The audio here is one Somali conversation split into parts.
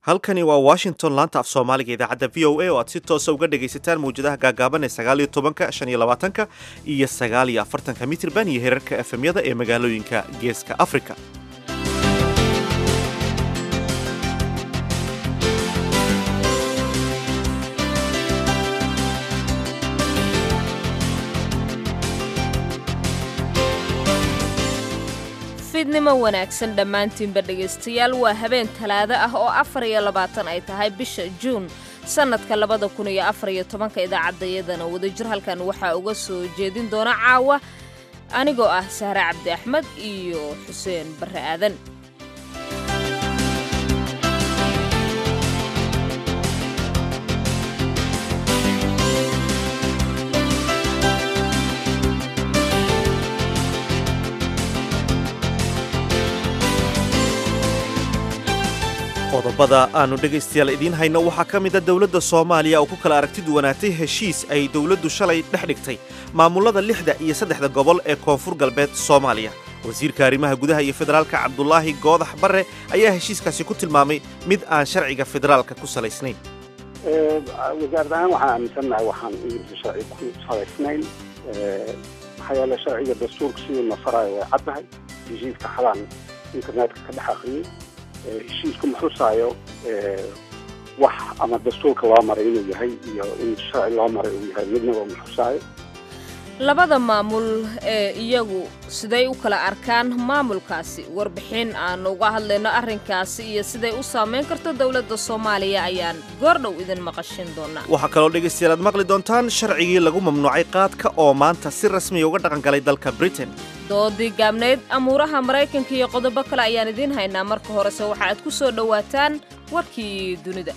halkani waa Washington laanta af Soomaaliga idaacadda VOA oo aad si toos ah uga dhagaysataan mawjadaha gaagaaban ee 19, 25 iyo 49 mitirban iyo heerarka FM-yada ee magaalooyinka Geeska Afrika. fidnimo wanaagsan dhammaantiinba dhegaystayaal waa habeen talaado ah oo 24 ay tahay bisha Juun sanadka 2014 idaacadayadana wadajir halkan waxa uga soo jeedin doona caawa anigoo ah Sahra Cabdi Axmed iyo Xuseen Barre Aadan. qodobada aanu dhagaystayaal idiin hayno waxaa ka mid ah dawladda Soomaaliya oo ku kala aragti duwanaatay heshiis ay dawladdu shalay dhex dhigtay maamulada 6 iyo 3 gobol ee Koonfur Galbeed Soomaaliya. wasiirka arrimaha gudaha iyo federaalka Cabdullaahi Goodax Barre ayaa heshiiskaasi ku tilmaamay mid aan sharciga federaalka ku salaysnayn. wasaaraddan waxaan aaminsanahay waxaan sharci ku salaysnayn waxyaalo sharciga dastuurka sidii nafarayo way caddahay heshiiska xalaan internetka ka dhex aqriyay heshiisku muxuusaayo wax ama dastuurka loo maray inuu yahay iyo in sharci loo maray uu yahay midnaba muxuusaayo labada maamul ee iyagu siday u kala arkaan maamulkaasi warbixin aan uga hadlayno arrinkaasi iyo siday u saameyn karto dawladda Soomaaliya ayaan goordhow idin maqashin doonaa. waxaa kaloo dhegaystayaal aad maqli doontaan sharcigii lagu mamnuucay qaadka oo maanta si rasmi ah uga dhaqan galay dalka Britain. doodii gaabneed amuuraha Mareykanka iyo qodobo kale ayaan idin haynaa. marka horese waxa aad ku soo dhawaataan warkii dunida.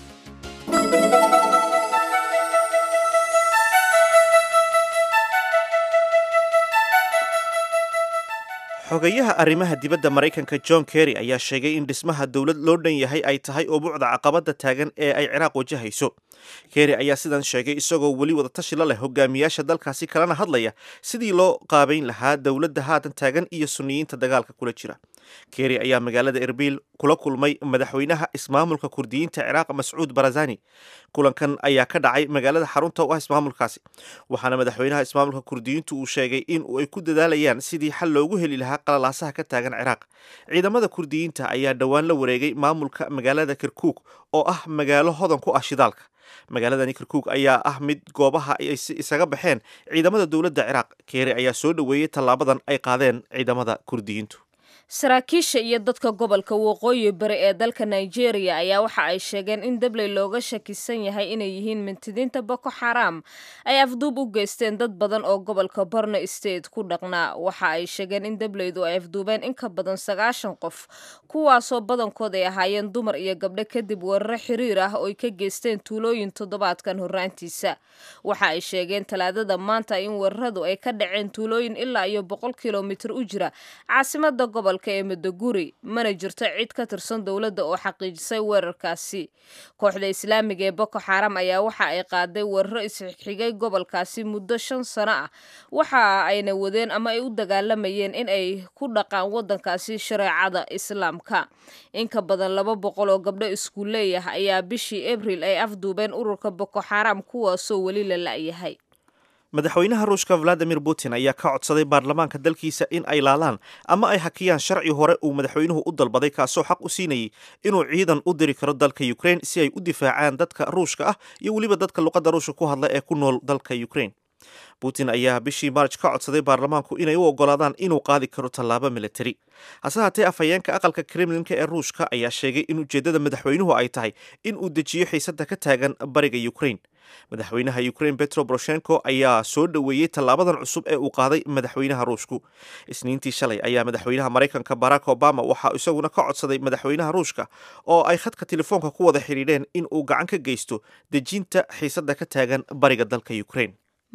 xogayaha arrimaha dibadda Mareykanka John Kerry ayaa sheegay in dhismaha dawlad loo dhan yahay ay tahay ubuucda caqabada taagan ee ay Ciraaq wajahayso. Kerry ayaa sidan sheegay isagoo wali wada tashi la leh hogaamiyaasha dalkaasi kalena hadlaya sidii loo qaabayn lahaa dawladda haatan taagan iyo sunniyiinta dagaalka kula jira. Kerry ayaa magaalada Erbil kula kulmay madaxweynaha ismaamulka Kurdiyiinta Ciraaq Mas'uud Barzani. kulankan ayaa ka dhacay magaalada xarunta u ah ismaamulkaasi waxaana madaxweynaha ismaamulka Kurdiyiintu uu sheegay in ay ku dadaalayaan sidii xal loogu heli lahaa qalalaasaha ka taagan Ciraaq. ciidamada Kurdiyiinta ayaa dhawaan la wareegay maamulka magaalada Kirkuk oo ah magaalo hodan ku ah shidaalka. magaaladani Kirkuk ayaa ah mid goobaha ay isaga baxeen ciidamada dawladda Ciraaq. Kerry ayaa soo dhaweeyay tallaabadan ay qaadeen ciidamada Kurdiyiintu. saraakiisha iyo dadka gobolka waqooyi bari ee dalka Nigeria ayaa waxa ay sheegeen in dabley looga shakisan yahay inay yihiin mintidiinta Boko Haram ay afduub u geysteen dad badan oo gobolka Borno State ku dhaqnaa. waxa ay sheegeen in dableydu ay afduubeen in ka badan 90 qof kuwaasoo badankood ay ahaayeen dumar iyo gabdho kadib weerar xiriir ah oo ay ka geysteen tuulooyin toddobaadkan horraantiisa. waxa ay sheegeen talaadada maanta in weeraradu ay ka dhaceen tuulooyin ilaa iyo 100 kilomitir u jira caasimadda gobolka ee Maiduguri. mana jirto cid ka tirsan dawladda oo xaqiijisay weerarkaasi. kooxda Islaamiga ee Boko Haram ayaa waxa ay qaaday weeraro isxigay gobolkaasi muddo 5 sano ah waxa ayna wadeen ama ay u dagaalamayeen in ay ku dhaqaan wadankaasi shareecada Islaamka. in ka badan 200 oo gabdho iskuuley ah ayaa bishii April ay afduubeen ururka Boko Haram kuwaasoo wali la la'yahay. madaxweynaha Ruushka Vladimir Putin ayaa ka codsaday baarlamaanka dalkiisa in ay laalaan ama ay hakiyaan sharci hore uu madaxweynuhu u dalbaday kaasoo xaq u siinayay inuu ciidan u diri karo dalka Ukraine si ay u difaacaan dadka Ruushka ah iyo waliba dadka luqadda Ruushka ku hadla ee ku nool dalka Ukraine. Putin ayaa bishii March ka codsaday baarlamaanku inay u ogolaadaan inuu qaadi karo tallaabo military. hase haatee afhayeenka aqalka Kremlinka ee Ruushka ayaa sheegay in ujeedada madaxweynuhu ay tahay in uu dejiyo xiisadda ka taagan bariga Ukraine. madaxweynaha Ukraine Petro Poroshenko ayaa soo dhaweeyay tallaabadan cusub ee uu qaaday madaxweynaha Ruushku. Isniintii shalay ayaa madaxweynaha Mareykanka Barack Obama waxa isaguna ka codsaday madaxweynaha Ruushka oo ay khadka telefoonka ku wada xiriireen in uu gacan ka geysto dejinta xiisadda ka taagan bariga dalka Ukraine.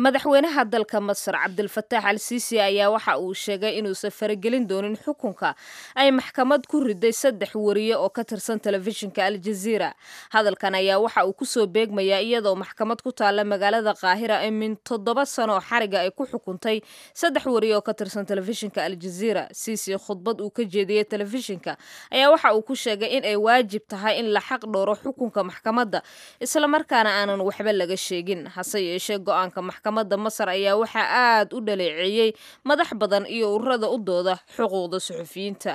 madaxweynaha dalka Masar Cabdilfataax al-Siisi ayaa waxa uu sheegay inuusan faragelin doonin xukunka ay maxkamad ku riday 3 wariye oo ka tirsan telefishinka Al Jazeera. Hadalkan ayaa waxa uu ku soo beegmayaa iyadoo maxkamad ku taala magaalada Qaahira min 7 sano xariga ay ku xukuntay 3 wariye oo ka tirsan telefishinka Al Jazeera. Siisi khudbad uu ka jeediyay telefishinka ayaa waxa uu ku sheegay in ay waajib tahay in la xaq dhooro xukunka maxkamadda isla markaana aanan waxba laga sheegin. Hase yeeshee go'aanka maxkamadda Masar ayaa waxa aad u dhaleeceeyay madax badan iyo ururada u dooda xuquuqda suxufiyiinta.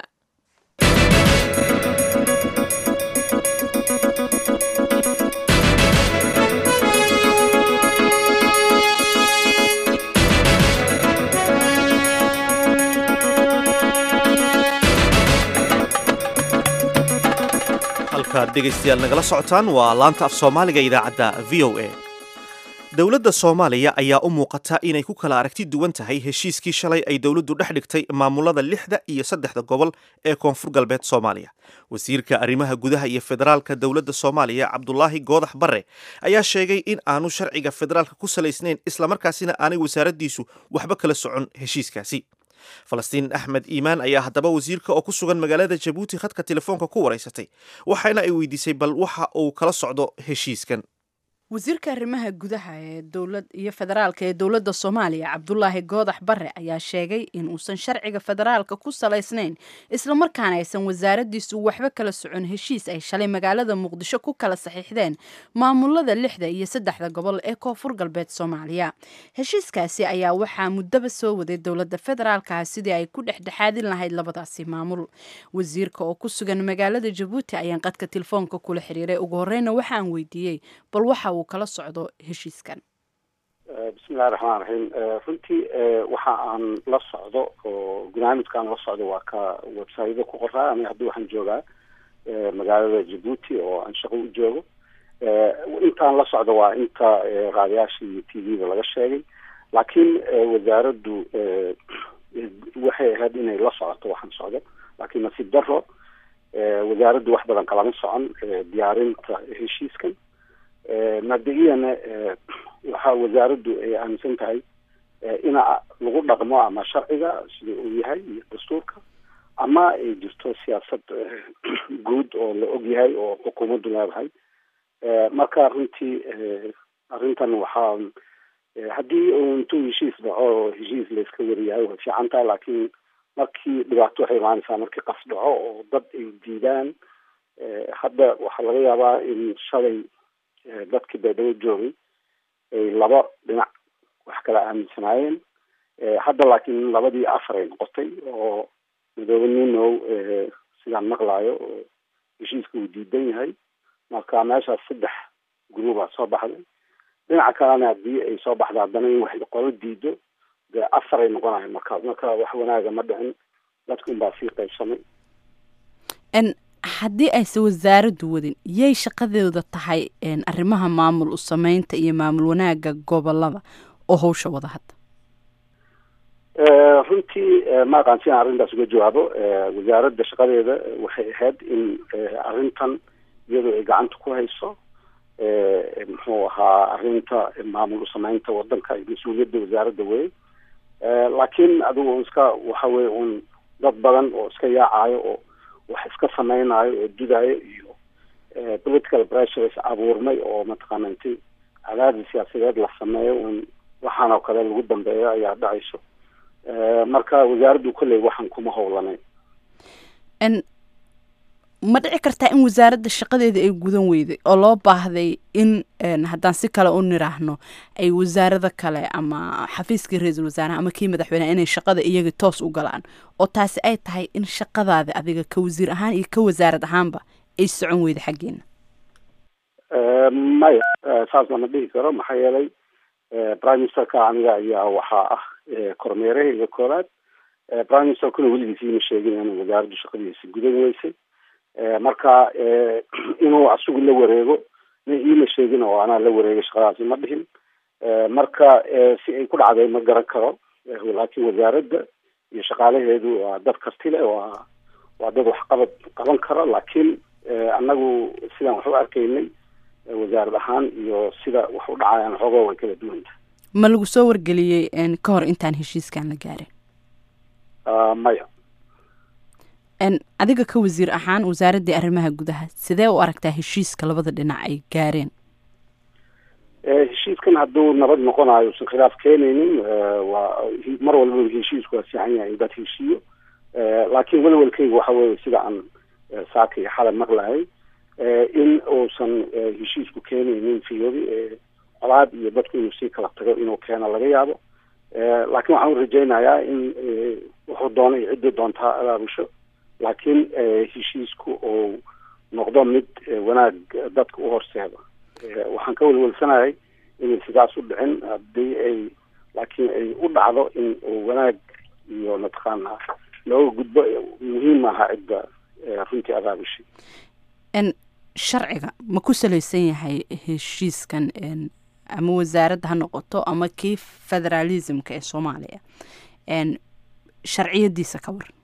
halkaad dhegaystayaal nagala socotaan waa laanta af soomaaliga idaacadda VOA. dowladda Soomaaliya ayaa u muuqata inay ku kala aragti duwan tahay heshiiskii shalay ay dowladdu dhex dhigtay maamulada 6 iyo 3 gobol ee Koonfur Galbeed Soomaaliya. Wasiirka Arrimaha Gudaha iyo Federaalka Dowladda Soomaaliya Cabdullaahi Goodax Barre ayaa sheegay in aanu sharciga federaalka ku salaysnayn isla markaasina aanay wasaaraddiisu waxba kala socon heshiiskaasi. Falastiin Axmed Iimaan ayaa haddaba wasiirka oo ku sugan magaalada Jabuuti khadka telefoonka ku wareysatay waxayna ay weydiisay bal waxa uu kala socdo heshiiskan. wasiirka arrimaha gudaha ee dowladda iyo federaalka ee dowladda Soomaaliya Cabdullaahi Goodax Barre ayaa sheegay in uusan sharciga federaalka ku salaysnayn isla markaana aysan wasaaraddiisu waxba kala socon heshiis ay shalay magaalada Muqdisho ku kala saxiixdeen maamulada 6 iyo 3 gobol ee Koonfur Galbeed Soomaaliya. heshiiskaasi ayaa waxaa muddaba soo waday dowladda federaalka sidii ay ku dhexdhexaadin lahayd labadaasi maamul. wasiirka oo ku sugan magaalada Jabuuti ayaan qadka telefoonka kula xiriiray ugu horreynna waxaan weydiiyay bal waxa kala socdo heshiiskan. bismillahi raxmaani raxiim. runtii waxa aan la socdo oo barnaamijkan la socdo waa ka website ku qoraa ama haddii waxaan joogaa magaalada Jabuuti oo aan shaqo u joogo. intaan la socdo waa inta raadiyaasha iyo TV-da laga sheegay laakiin wasaaraddu waxay ahayd inay la socoto waxaan socdo laakiin nasiib darro wasaaraddu wax badan kalama socon diyaarinta heshiiskan. mabda'iyana waxaa wasaaraddu ay aaminsan tahay in lagu dhaqmo ama sharciga sida uu yahay iyo dastuurka ama ay jirto siyaasad guud oo la og yahay oo xukuumaddu leedahay. marka runtii arrintan waxaa haddii intuu heshiis dhaco heshiis la iska wariyahay way fiican tahay laakiin markii dhibaato waxay imaanaysaa markii qas dhaco oo dad ay diidaan. hadda waxaa laga yaabaa in shalay dadkii baydhabo joogay ay 2 dhinac wax kala aaminsanaayeen. hadda laakiin 2 iyo 4 ay noqotay oo madaxweynuhu sidaan maqlaayo oo heshiiska uu diidan yahay. marka meeshaas 3 gruuba soo baxday. dhinaca kalena haddii ay soo baxda haddana in wax qolo diido dee 4 ay noqonayo marka wax wanaaga ma dhicin dadku inbaa sii qaybsamay. haddii aysan wasaaraddu wadin yay shaqadeeda tahay arrimaha maamul u samaynta iyo maamul wanaaga gobolada oo hawsha wada hadda. runtii ma aqaan si aan arrintaas uga jawaabo. wasaaradda shaqadeeda waxay ahayd in arrintan iyadoo ay gacanta ku hayso muxuu ahaa arrinta maamul u samaynta wadanka iyo mas-uuliyadda wasaaradda wey. laakiin adigu iska waxa weye un dad badan oo iska yaacayo oo wax iska samaynayo oo dudayo iyo political pressure is abuurmay oo mataqaana intii cadaadis siyaasadeed la sameeyo un waxaan oo kale lagu dambeeyo ayaa dhacayso. marka wasaaraddu kolley waxaan kuma howlanayn. ma dhici kartaa in wasaaradda shaqadeeda ay gudan weyday oo loo baahday in haddaan si kale u niraahno ay wasaarada kale ama xafiiskii ra-iisul wasaaraha ama kii madaxweyneha inay shaqada iyaga toos u galaan oo taasi ay tahay in shaqadaada adiga ka wasiir ahaan iyo ka wasaarad ahaanba ay socon weyda xaggeena? maya saas lama dhihi karo maxaa yeelay prime ministerka aniga ayaa waxaa ah kormeerahayga koowaad. prime ministerkuna weligiis iima sheegin inuu wasaaraddu shaqadiisa gudan weysay. marka inuu asigu la wareego iima sheegin oo anaa la wareegay shaqadaasi ma dhihin. marka si ay ku dhacday ma garan karo laakiin wasaaradda iyo shaqaalaheedu waa dad karti leh waa dad wax qaban karo laakiin annagu sidaan wax u arkaynay wasaarad ahaan iyo sida wax u dhacayaan xoogaa way kala duwanta. ma lagu soo wargeliyey ka hor intaan heshiiskan la gaarin? maya. adiga ka wasiir ahaan wasaaraddii arrimaha gudaha sidee u aragtaa heshiiska labada dhinac ay gaareen? heshiiskan hadduu nabad noqonayo usan khilaaf keenaynin waa mar walba heshiisku waa fiican yahay in dad heshiiyo, laakiin welwelkayga waxa weeye sida aan saaka iyo xalay maqlahay in uusan heshiisku keenaynin fiyodi colaad iyo dadku inuu sii kala tago inuu keeno laga yaabo, laakiin waxaan u rajaynayaa in wuxuu doonay ciddii doontaa abaabusho, laakiin heshiisku uu noqdo mid wanaag dadka u horseeda. waxaan ka welwelsanahay inay sidaas u dhicin haddii ay laakiin ay u dhacdo in uu wanaag iyo mataqaanaa looga gudbo muhiim aha cidda runtii abaabushay. sharciga ma ku salaysan yahay heshiiskan ama wasaaradda ha noqoto ama kii federalismka ee Soomaaliya sharciyadiisa ka waran?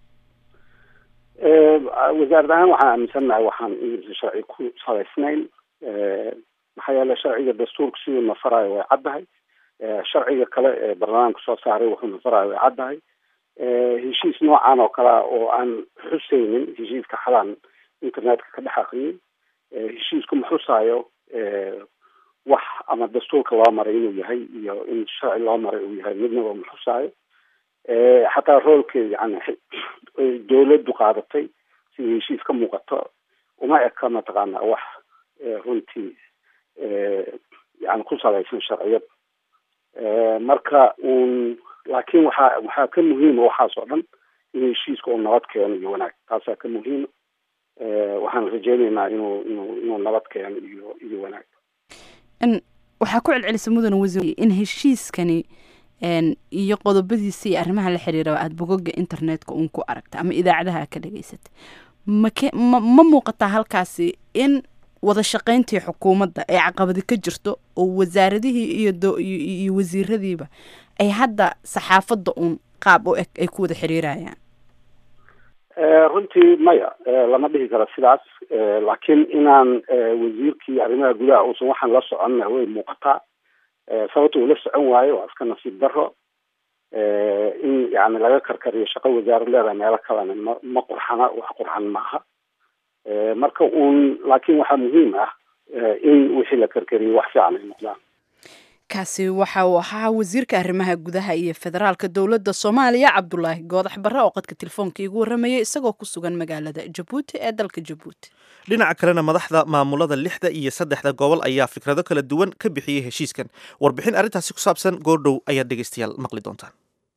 wasaarad ahaan waxaan aaminsanahay waxaan sharci ku salaysnayn, maxaa yeelay sharciga dastuurka siduu nafarayo way caddahay, sharciga kale ee baarlamaanka soo saaray wuxuu nafarayo way caddahay. heshiis noocan oo kale oo aan xusaynin heshiiska xalaan internetka ka dhex aqriyay, heshiisku ma xusaayo wax ama dastuurka loo maray inuu yahay iyo in sharci loo maray uu yahay, midnaba ma xusaayo. xataa roolkeeda yani dawladdu qaadatay sida heshiis ka muuqato uma eka mataqaana wax runtii yani ku salaysan sharciyad. marka laakiin waxaa ka muhiima waxaas oo dhan in heshiiska uu nabad keeno iyo wanaag, taasaa ka muhiima. waxaan rajaynaynaa inuu nabad keeno iyo wanaag. waxaa ku celcelisa mudane wasiir in heshiiskani iyo qodobadiisa iyo arrimaha la xiriira aada bogoga internetka uun ku aragta ama idaacadaha ka dhageysata, ma muuqataa halkaasi in wada shaqayntii xukuumadda ay caqabadi ka jirto oo wasaaradihii iyo wasiiradiiba ay hadda saxaafadda uun qaab u eg ay ku wada xiriirayaan? runtii maya, lama dhihi karo sidaas, laakiin inaan wasiirkii arrimaha gudaha uusan waxaan la soconna way muuqataa. sababta uu la socon waayo waa iska nasiib daro. in yani laga karkariyo shaqo wasaarad leedahay meelo kalena ma qurxana, wax qurxan maaha. marka laakiin waxaa muhiim ah in wixii la karkariyo wax fiican ay noqdaan. kaasi waxa uu ahaa wasiirka arrimaha gudaha iyo federaalka dowladda Soomaaliya Cabdullaahi Goodax Barre oo qadka telefoonka igu waramayay isagoo ku sugan magaalada Jabuuti ee dalka Jabuuti. dhinaca kalena madaxda maamulada 6 iyo 3 gobol ayaa fikrado kala duwan ka bixiyay heshiiskan. warbixin arrintaasi ku saabsan goordhow ayaa dhegeystayaal maqli doontaan.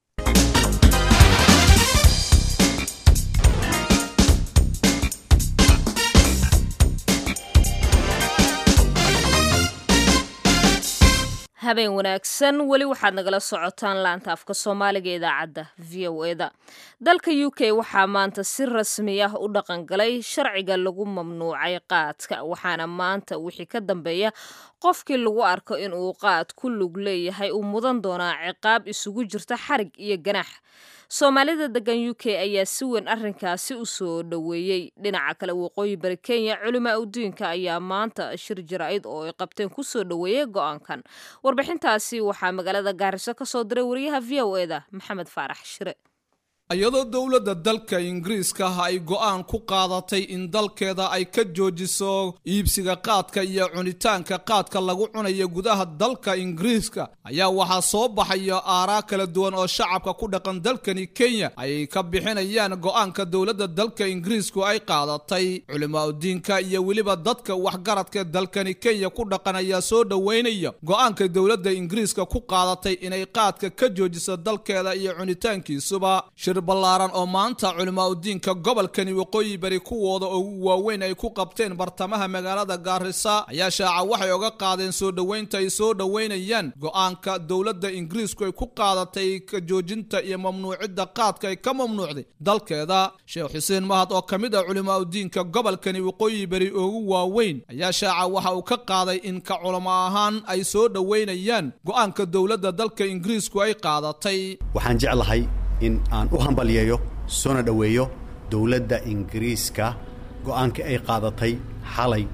habeen wanaagsan, weli waxaad nagala socotaan laanta afka Soomaaliga idaacadda VOA-da. dalka UK waxaa maanta si rasmi ah u dhaqan galay sharciga lagu mamnuucay qaadka, waxaana maanta wixii ka dambeeya qofkii lagu arko in uu qaad ku lug leeyahay uu mudan doonaa ciqaab isugu jirta xarig iyo ganaax. Soomaalida degan UK ayaa si weyn arrinkaasi u soo dhaweeyay. dhinaca kale waqooyi bari Kenya culimo udiinka ayaa maanta shir jaraa'id oo ay qabteen ku soo dhaweeyay go'aankan. warbixintaasi waxaa magaalada Gaarisa ka soo diray wariyaha VOA-da Maxamed Faarax Shire. iyadoo dowladda dalka Ingiriiska ay go'aan ku qaadatay in dalkeeda ay ka joojiso iibsiga qaadka iyo cunitaanka qaadka lagu cunayo gudaha dalka Ingiriiska, ayaa waxaa soo baxaya aaraa kala duwan oo shacabka ku dhaqan dalkani Kenya ay ka bixinayaan go'aanka dowladda dalka Ingiriisku ay qaadatay. culimo diinka iyo waliba dadka waxgaradka dalkani Kenya ku dhaqan ayaa soo dhaweynaya go'aanka dowladda Ingiriiska ku qaadatay inay qaadka ka joojiso dalkeeda iyo cunitaankiisuba. ballaaran oo maanta culimo diinka gobolkani waqooyi bari kuwooda ugu waaweyn ay ku qabteen bartamaha magaalada Gaarisa ayaa shaaca waxay uga qaadeen soo dhaweynta ay soo dhaweynayaan go'aanka dowladda Ingiriisku ay ku qaadatay ka joojinta iyo mamnuucidda qaadka ay ka mamnuucday dalkeeda. Sheekh Xuseen Mahad oo kamid ah culimo diinka gobolkani waqooyi bari ugu waaweyn ayaa shaaca waxa uu ka qaaday in ka culimo ahaan ay soo dhaweynayaan go'aanka dowladda dalka Ingiriisku ay qaadatay. waxaan jeclahay in aan u hambaliyeeyo soona dhaweeyo dowladda Ingiriiska go'aanka ay qaadatay xalay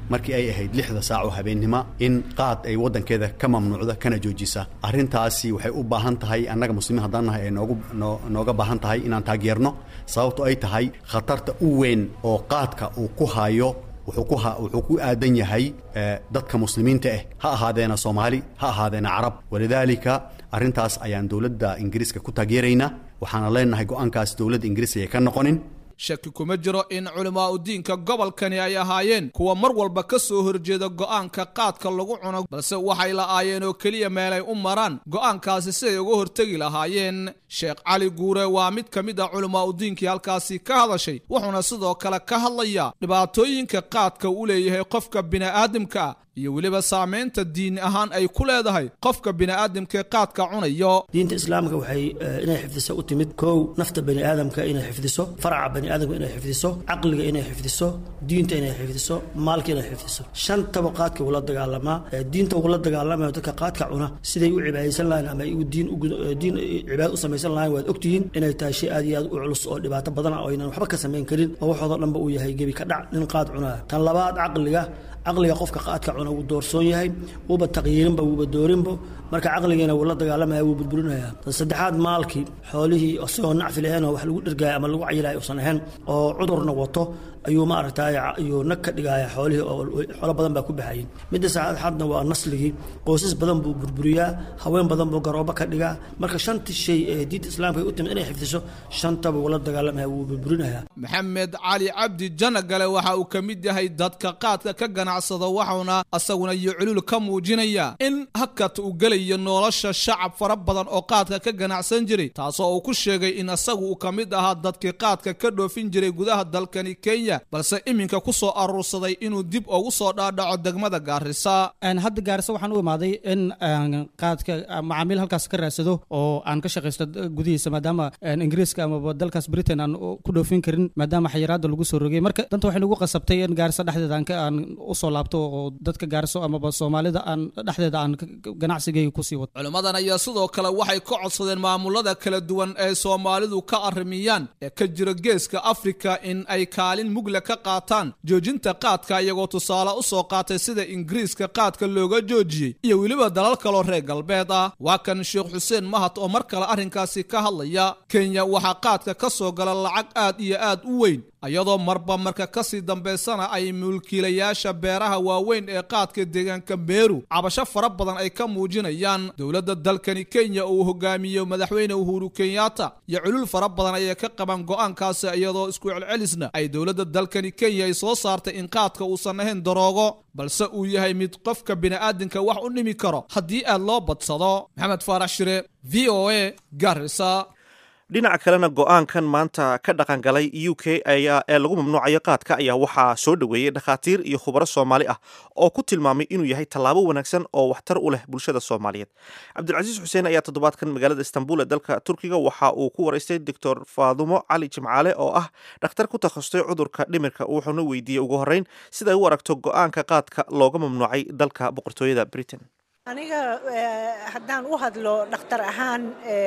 markii ay ahayd 6 saac oo habeenimo in qaad ay wadankeeda ka mamnuucda kana joojisa arrintaasi waxay u baahan tahay annaga muslimiin haddaan nahay ay nooga baahan tahay inaan taageerno sababtoo ay tahay khatarta u weyn oo qaadka uu ku hayo wuxuu ku aadan yahay dadka muslimiinta ha ahaadeena Soomaali ha ahaadeena Carab walidaalika arrintaas ayaan dawladda Ingiriiska ku taageeraynaa waxaana leenahay go'aankaas dawladda Ingiriiska ay ka noqonin shaki kuma jiro in culamaa u diinka gobolkani ay ahaayeen kuwa mar walba ka soo horjeeda go'aanka qaadka lagu cuno balse waxay la'aayeen oo kaliya meel ay u maraan go'aankaasi si ay uga hortagi lahaayeen Sheekh Cali Guure waa mid ka mid ah culamaa u diinkii halkaasi ka hadashay wuxuuna sidoo kale ka hadlayaa dhibaatooyinka qaadka uu leeyahay qofka bini'aadamka iyo waliba saameynta diin ahaan ay ku leedahay qofka bini'aadamka qaadka cunayo diinta islaamka waxay inay xifdiso u timid koow nafta bini'aadamka inay xifdiso faraca bini'aadamka inay xifdiso aqliga inay xifdiso diinta inay xifdiso maalka inay xifdiso shantaba qaadka wala dagaalamaa diinta wala dagaalamayo dadka qaadka cuna siday u cibaadeysan lahayn ama diin cibaad u sameeysan lahayn waad ogtihiin inay tahay shay aad iyo aad u culus oo dhibaato badan oo inaan waxba ka sameyn karin oo waxooda dhanba uu yahay gebi ka dhac nin qaad cunaa tan labaad aqliga qofka qaadka cuna uu doorsoon yahay uuba taqyiirinba uuba doorinba marka aqligeena wala dagaalamaya uu burburinaya tan saddexaad maalkii xoolihii asoo nacfi lahayn oo wax lagu dhirgaay ama lagu cayilaay usan ahayn oo cudurna wato ayuu ma aragtay ayuu nag ka dhigaya xoolihii oo xoolo badan baa ku baxayeen midda saddexaadna waa nasligii qoysas badan buu burburiyaa haween badan buu garooba ka dhigaa marka shantii shay ee diinta islaamka ay u timid inay xifdiso shantaba wala dagaalamaya uu burburinaya Maxamed Cali Cabdi Janagale waxa uu kamid yahay dadka qaadka ka ganacsada waxuna asaguna iyo culul ka muujinaya in hakad uu galayo nolosha shacab fara badan oo qaadka ka ganacsan jiray taasoo uu ku sheegay in asagu uu kamid ahaa dadkii qaadka ka dhoofin jiray gudaha dalkani Kenya balse iminka ku soo aruursaday inuu dib ugu soo dhaadhaco degmada Gaarisa hadda Gaarisa waxaan u imaaday in qaadka macaamiil halkaas ka raadsado oo aan ka shaqeysto gudihiisa maadaama Ingiriiska ama dalkaas Britain aan ku dhoofin karin maadaama xayiraada lagu soo rogay marka danta waxay nagu qasabtay in Gaarisa dhexdeeda aan u soo laabto oo dadka Gaarisa ama Soomaalida aan dhexdeeda aan ganacsigay ku sii wado culamadan ayaa sidoo kale waxay ka codsadeen maamulada kala duwan ee Soomaalidu ka arrimiyaan ee ka jira geeska Afrika in ay kaalin mugla ka qaataan joojinta qaadka iyagoo tusaale u soo qaatay sida Ingiriiska qaadka looga joojiyay iyo waliba dalal kale oo reer galbeed ah waa kan Sheekh Xuseen Mahad oo mar kale arrinkaasi ka hadlaya Kenya waxa qaadka ka soo gala lacag aad iyo aad u weyn ayadoo marba marka ka sii dambeysana ay mulkiilayaasha beeraha waaweyn ee qaadka deegaanka Meru cabasho fara badan ay ka muujinayaan dawladda dalkani Kenya oo hogaamiyo madaxweyne Uhuru Kenyatta iyo culul fara badan ay ka qaban go'aankaasi iyadoo isku celcelisna ay dawladda dalkani Kenya ay soo saartay in qaadka uu sanayn daroogo balse uu yahay mid qofka bini'aadamka wax u dhimi karo haddii aad loo badsado Maxamed Faarax Shire VOA Garissa dhinaca kalena go'aankan maanta ka dhaqan galay UK ee lagu mamnuucayo qaadka ayaa waxaa soo dhaweeyay dhakhaatiir iyo khubaro Soomaali ah oo ku tilmaamay inuu yahay tallaabo wanaagsan oo waxtar u leh bulshada Soomaaliyeed Cabdilcasiis Xuseen ayaa toddobaadkan magaalada Istanbul ee dalka Turkiga waxa uu ku wareystay Dr. Faadumo Cali Jimcaale oo ah dhakhtar ku takhasustay cudurka dhimirka wuxuuna weydiiyey ugu horreyn sida ay u aragto go'aanka qaadka looga mamnuucay dalka boqortooyada Britain aniga haddaan u hadlo dhakhtar ahaan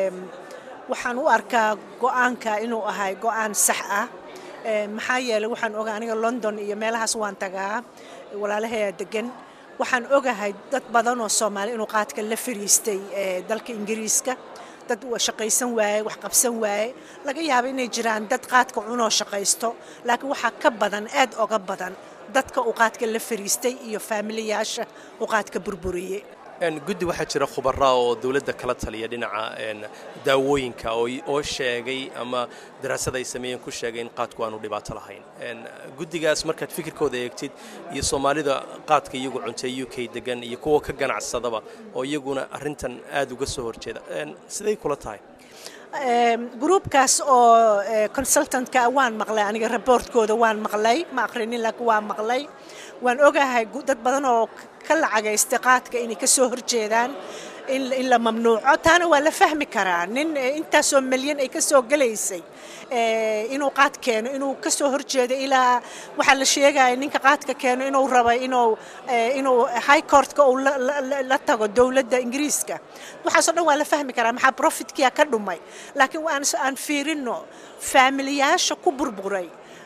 waxaan u arkaa go'aanka inuu ahay go'aan sax ah maxaa yeelay waxaan ogaa aniga London iyo meelahaas waan tagaa walaalahay degan waxaan ogahay dad badan oo Soomaali inuu qaadka la fariistay dalka Ingiriiska dad shaqaysan waaye wax qabsan waaye laga yaabo inay jiraan dad qaadka cuno shaqaysto laakiin waxa ka badan aad uga badan dadka uu qaadka la fariistay iyo familiyaasha uu qaadka burburiyay guddi waxaa jira khubaro oo dawladda kala taliya dhinaca daawooyinka oo sheegay ama daraasad ay sameeyeen ku sheegay in qaadku aanu dhibaato lahayn guddigaas markaad fikirkooda eegtid iyo Soomaalida qaadka iyagu cuntay UK degan iyo kuwa ka ganacsadaba oo iyaguna arrintan aad uga soo horjeeda siday kula tahay groupkaas oo consultant-ka waan maqlay aniga reportkooda waan maqlay ma aqrinin laakiin waan maqlay waan ogahay dad badan oo ka lacagaystay qaadka inay ka soo horjeedaan in la mamnuuco taana waa la fahmi karaa nin intaasoo milyan ay ka soo galaysay inuu qaad keeno inuu ka soo horjeedo ilaa waxa la sheegay ninka qaadka keeno inuu rabo inuu high court-ka uu la tago dawladda Ingiriiska waxaasoo dhan waa la fahmi karaa maxaa profit-kiya ka dhumay laakiin aan fiirino familiyaasha ku burburay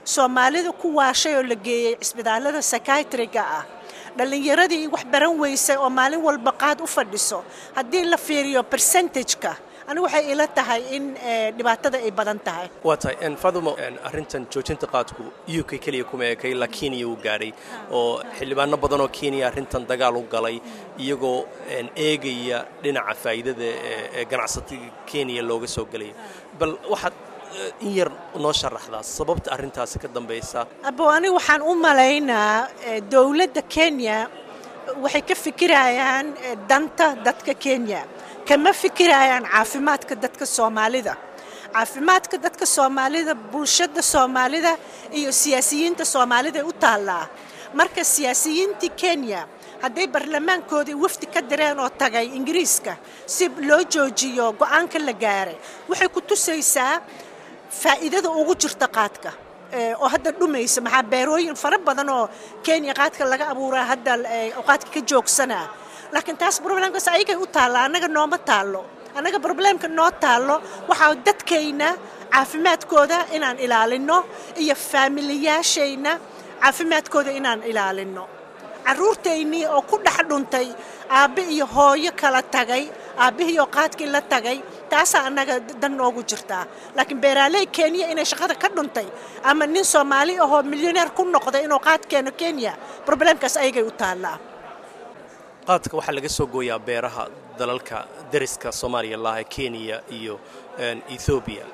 soomaalida ku waashay oo la geeyey cisbitaalada psychiatriga ah dhallinyaradii wax baran weysay oo maalin walba qaad u fadhiso haddii la fiiriyo percentage-ka anigu waxay ila tahay in dhibaatada ay badan tahay waa tahay Fadumo arrintan joojinta qaadku UK kaliya kuma ekay la Kenya uu gaaray oo xildhibaano badan oo Kenya arrintan dagaal u galay iyagoo eegaya dhinaca faa'iidada ee ganacsatada Kenya looga soo galay bal waxaad in yar noo sharaxdaa sababta arrintaasi ka dambaysa abo anigu waxaan u malaynaa dawladda Kenya waxay ka fikirayaan danta dadka Kenya kama fikirayaan caafimaadka dadka Soomaalida caafimaadka dadka Soomaalida bulshada Soomaalida iyo siyaasiyiinta Soomaalida u taalaa marka siyaasiyiinta Kenya hadday barlamaankoodii wafdi ka direen oo tagay Ingiriiska si loo joojiyo go'aanka la gaaray waxay ku tusaysaa faa'iidada ugu jirta qaadka oo hadda dhumaysa maxaa beerooyin fara badan oo Kenya qaadka laga abuuraa hadda qaadka ka joogsanaa laakiin taas problemkaas ayagay u taala anaga nooma taalo anaga problemka noo taalo waxa dadkayna caafimaadkooda inaan ilaalino iyo familiyaashayna caafimaadkooda inaan ilaalino caruurtayni oo ku dhax dhuntay aabe iyo hooyo kala tagay aabihiyo qaadkii la tagay taas anaga dan noogu jirtaa laakiin beeraley Kenya inay shaqada ka dhuntay ama nin Soomaali ah oo milyaneer ku noqday inuu qaad keeno Kenya problemkaas ayagay u taala qaadka waxa laga soo gooyaa beeraha dalalka dariska Soomaaliya laha Kenya iyo Ethiopia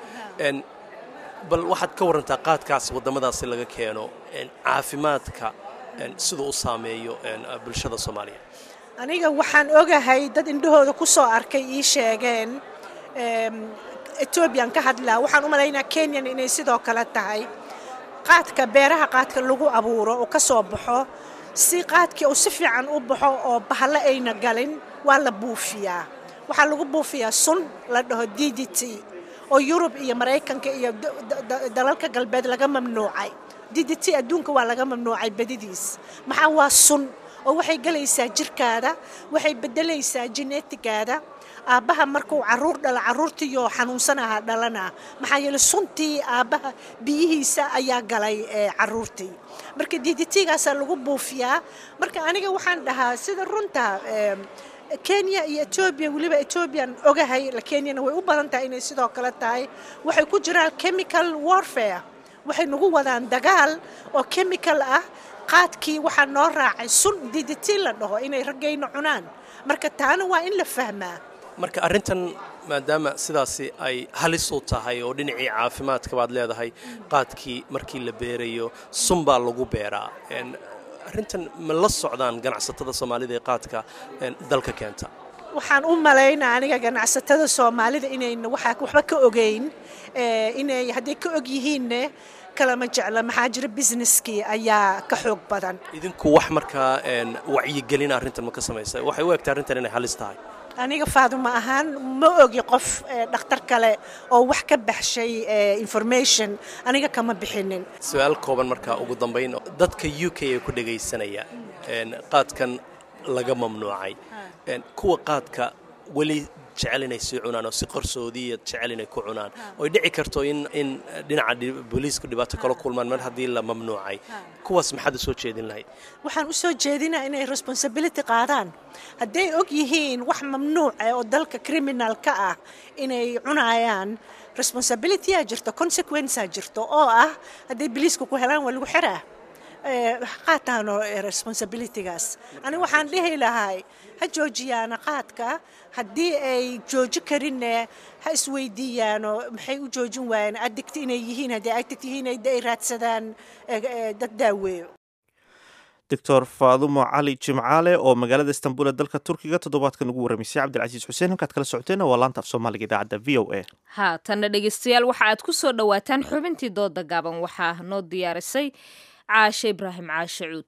bal waxaad ka warantaa qaadkaas wadamadaas laga keeno caafimaadka sidoo u saameeyo bulshada Soomaaliya aniga waxaan ogahay dad indhahooda ku soo arkay ii sheegeen Ethiopian ka hadlaa waxaan u maleynaa Kenya inay sidoo kale tahay qaadka beeraha qaadka lagu abuuro oo ka soo baxo si qaadkii oo si fiican u baxo oo bahla ayna galin waa la buufiyaa waxa lagu buufiyaa sun la dhaho DDT oo Europe iyo Mareykanka iyo dalalka galbeed laga mamnuucay DDT adduunka waa laga mamnuucay badidiis maxaa waa sun oo waxay galaysaa jirkaada waxay bedelaysaa geneticada aabaha markuu caruur dhala caruurtiyo xanuunsanaha dhalana maxaa yeelay suntii aabaha biyihiisa ayaa galay caruurtii marka DDT-gaas lagu buufiyaa marka aniga waxaan dhahaa sida runta Kenya iyo Ethiopia waliba Ethiopian ogahay la Kenyana way u badan tahay inay sidoo kale tahay waxay ku jiraan chemical warfare waxay nagu wadaan dagaal oo chemical ah qaadkii waxa noo raacay sun DDT la dhaho inay ragayna cunaan marka taana waa in la fahmaa marka arrintan maadaama sidaasi ay halis u tahay oo dhinacii caafimaadka baad leedahay qaadkii markii la beerayo sun baa lagu beeraa arrintan ma la socdaan ganacsatada Soomaalida ee qaadka dalka keenta waxaan u maleynaa aniga ganacsatada Soomaalida inayna waxba ka ogeyn inay hadii ka og yihiin kalama jecla maxaa jira businesskii ayaa ka xoog badan idinku wax markaa wacyi gelin arrintan ma ka samaysay waxay u egtaa arrintan inay halis tahay aniga Faaduma ahaan ma ogi qof dhakhtar kale oo wax ka baxshay information aniga kama bixinin su'aal kooban markaa ugu dambeyn dadka UK ay ku dhageysanaya qaadkan laga mamnuucay kuwa qaadka wali jecel inay sii cunaan oo si qarsoodiya jecel inay ku cunaan oo dhici karto in dhinaca booliisku dhibaato kala kulmaan mar hadii la mamnuucay kuwaas maxaad soo jeedin lahayd waxaan u soo jeedinaa inay responsibility qaadaan haday og yihiin wax mamnuuc ah oo dalka criminal ka ah inay cunayaan responsibility jirto consequence jirto oo ah haday booliisku ku helaan waa lagu xiraa qaataano responsibilitygaas ani waxaan dhihi lahay ha joojiyaan qaadka haddii ay jooji karin ha isweydiiyaano maxay u joojin waayeen addict inay yihiin haddii addict yihiin ay raadsadaan dad daaweeyo Dr. Fadumo Cali Jimcaale oo magaalada Istanbul ee dalka Turkiga toddobaadkan ugu waramisay Cabdilcasiis Xuseen halkaad kala socoteen waa laanta af Soomaaliga idaacadda VOA haatan dhageystayaal waxa aad ku soo dhawaataan xubintii dooda gaaban waxa noo diyaarisay Caashe Ibraahim Caashe Cuud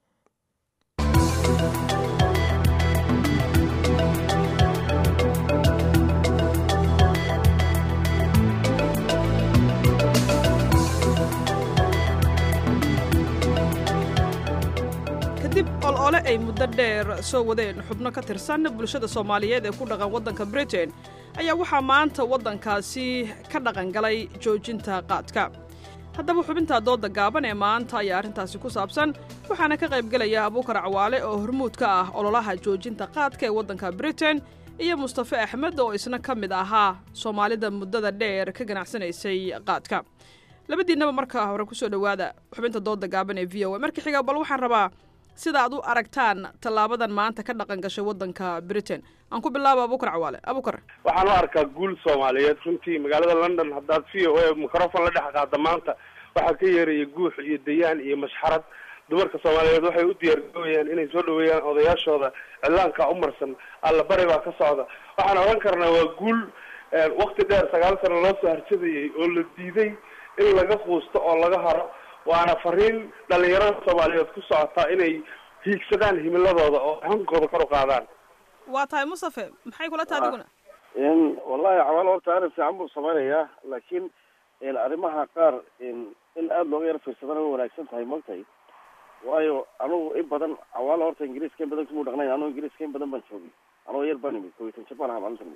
kadib olole ay muddo dheer soo wadeen xubno ka tirsan bulshada Soomaaliyeed ee ku dhaqan waddanka Britain ayaa waxaa maanta waddankaasi ka dhaqan galay joojinta qaadka haddaba xubintaa dooda gaaban ee maanta ayaa arrintaasi ku saabsan waxaana ka qaybgelaya abuukar cawaale oo hormuud ka ah ololaha joojinta qaadka ee waddanka britain iyo mustafe axmed oo isna ka mid ahaa soomaalida muddada dheer ka ganacsanaysay qaadka. labadiinnaba marka hore ku soo dhowaada xubinta dooda gaaban ee v o a. marka xiga bal waxaan rabaa sida aad u aragtaan tallaabadan maanta ka dhaqan gashay waddanka britain. aan ku bilaabo abuukar cawaale. abuukar, waxaan u arkaa guul soomaaliyeed runtii. magaalada london haddaad v o a microfon la dhex qaada maanta waxaa ka yeeraya guux iyo dayaan iyo mashxarad. dumarka soomaaliyeed waxay u diyaargaroyaan inay soo dhaweeyaan odayaashooda cilaanka u marsan alla bari baa ka socda. waxaan odhan karnaa waa guul wakti dheer 9 sano loo soo harjadayay oo la diiday in laga quusto oo laga haro. waana fariin dhalinyarada soomaaliyeed ku socotaa inay hiigsadaan himiladooda oo hankooda kor u qaadaan. waa tahay mustafe, maxay kula tahay adiguna? wallahi cawaal horta arrin fiican buu samaynayaa, laakiin arrimaha qaar in aada looga yar fiirsadana way wanaagsan tahay maogtahay. waayo anugu in badan cawaal horta ingiriiska in badan kumuu dhaqnayn. anugu ingiriiska in badan baan joogay, anoo yar baan imid 12 jabaan ahaa maalintan.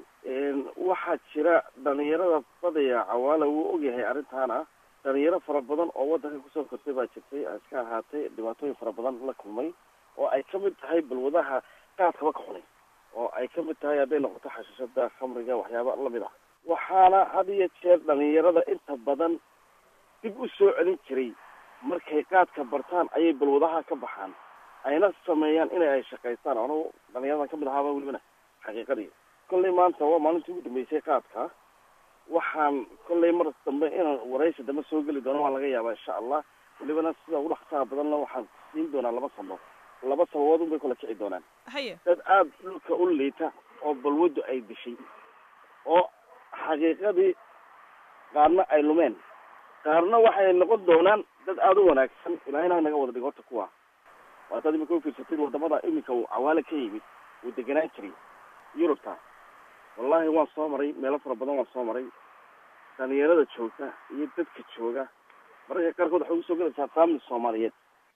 waxaa jira dhalinyarada badaya cawaala wuu ogyahay arrintaana. dhalinyaro fara badan oo waddanka kusoo kortay baa jirtay, iska ahaatay dhibaatooyin fara badan la kulmay oo ay kamid tahay balwadaha qaadkaba ka xunay, oo ay kamid tahay hadday noqoto xashashada, khamriga, waxyaaba lamid ah. waxaana had iyo jeer dhalinyarada inta badan dib u soo celin jiray markay qaadka bartaan ayay balwadaha ka baxaan, ayna sameeyaan inay ay shaqaystaan. anugu dhalinyaradan kamid ahaaba welibana xaqiiqadii. kollay maanta waa maalintii ugu dambeysay qaadka. waxaan kollay mar dambe inaan waraysi dambe soo geli doono waa laga yaabaa insha allah. welibana sida ugu dhaqsaha badanna waxaan siin doonaa 2 sano. 2 sababood unbay kula kici doonaan. haye dad aada dhulka u liita oo balwadu ay dishay, oo xaqiiqadii qaarna ay lumeen, qaarna waxay noqon doonaan dad aada u wanaagsan. ilaahayna naga wada dhigo horta kuwa. waataad imika u fiirsatay wadamada iminka uu cawaale ka yimid uu deganaan jiray yurubta. wallahi waan soo maray meelo fara badan, waan soo maray. dhalinyarada joogta iyo dadka jooga mararka qaarkood waxay usoo gelaysaa family soomaaliyeed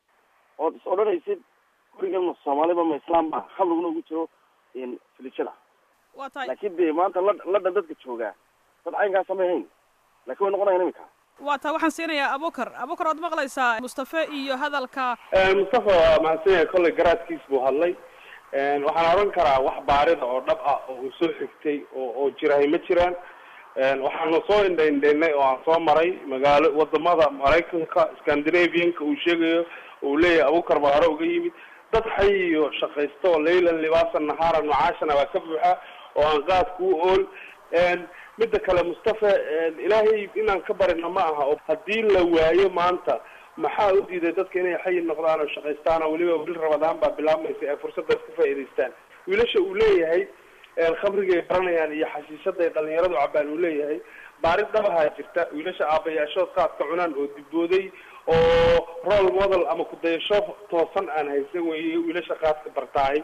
ood is odhanaysid gurigan soomaaliba ma islaam ba khamriguna ugu jiro filijada. waa tahay laakiin dee maanta ladhan dadka joogaa dad caynkaa samahayn, laakiin way noqonayaan iminka. waa tahay waxaan siinayaa abuukar. abuukar waad maqlaysaa mustafe iyo hadalka mustafa waa mahadsan yahay. kollay garaadkiis buu hadlay. waxaan odhan karaa wax baarida oo dhab ah oo uu soo xigtay oo jirahay ma jiraan. waxaanu soo indhaindhaynay oo aan soo maray wadamada maraykanka, scandinavianka uu sheegayo uu leeyahay abuukar baa hore uga yimid. dad xay iyo shaqaysto laylan libaasan nahaaran macaashana waa ka buuxa oo aan qaadku u ool. midda kale mustafa, ilaahay inaan ka barina ma aha. oo haddii la waayo maanta maxaa u diiday dadka inay xayi noqdaan oo shaqaystaan oo weliba bil rabadaan baa bilaabmaysa ay fursadaas ka faa'iidaystaan. wiilasha uu leeyahay khamrigay baranayaan iyo xashiishada ay dhalinyaradu cabaan uu leeyahay baarid dhabahaa jirta. wiilasha aabayaashood qaadka cunaan oo dibooday oo role model ama kudayasho toosan aan haysan weeye wiilasha qaadka bartaay.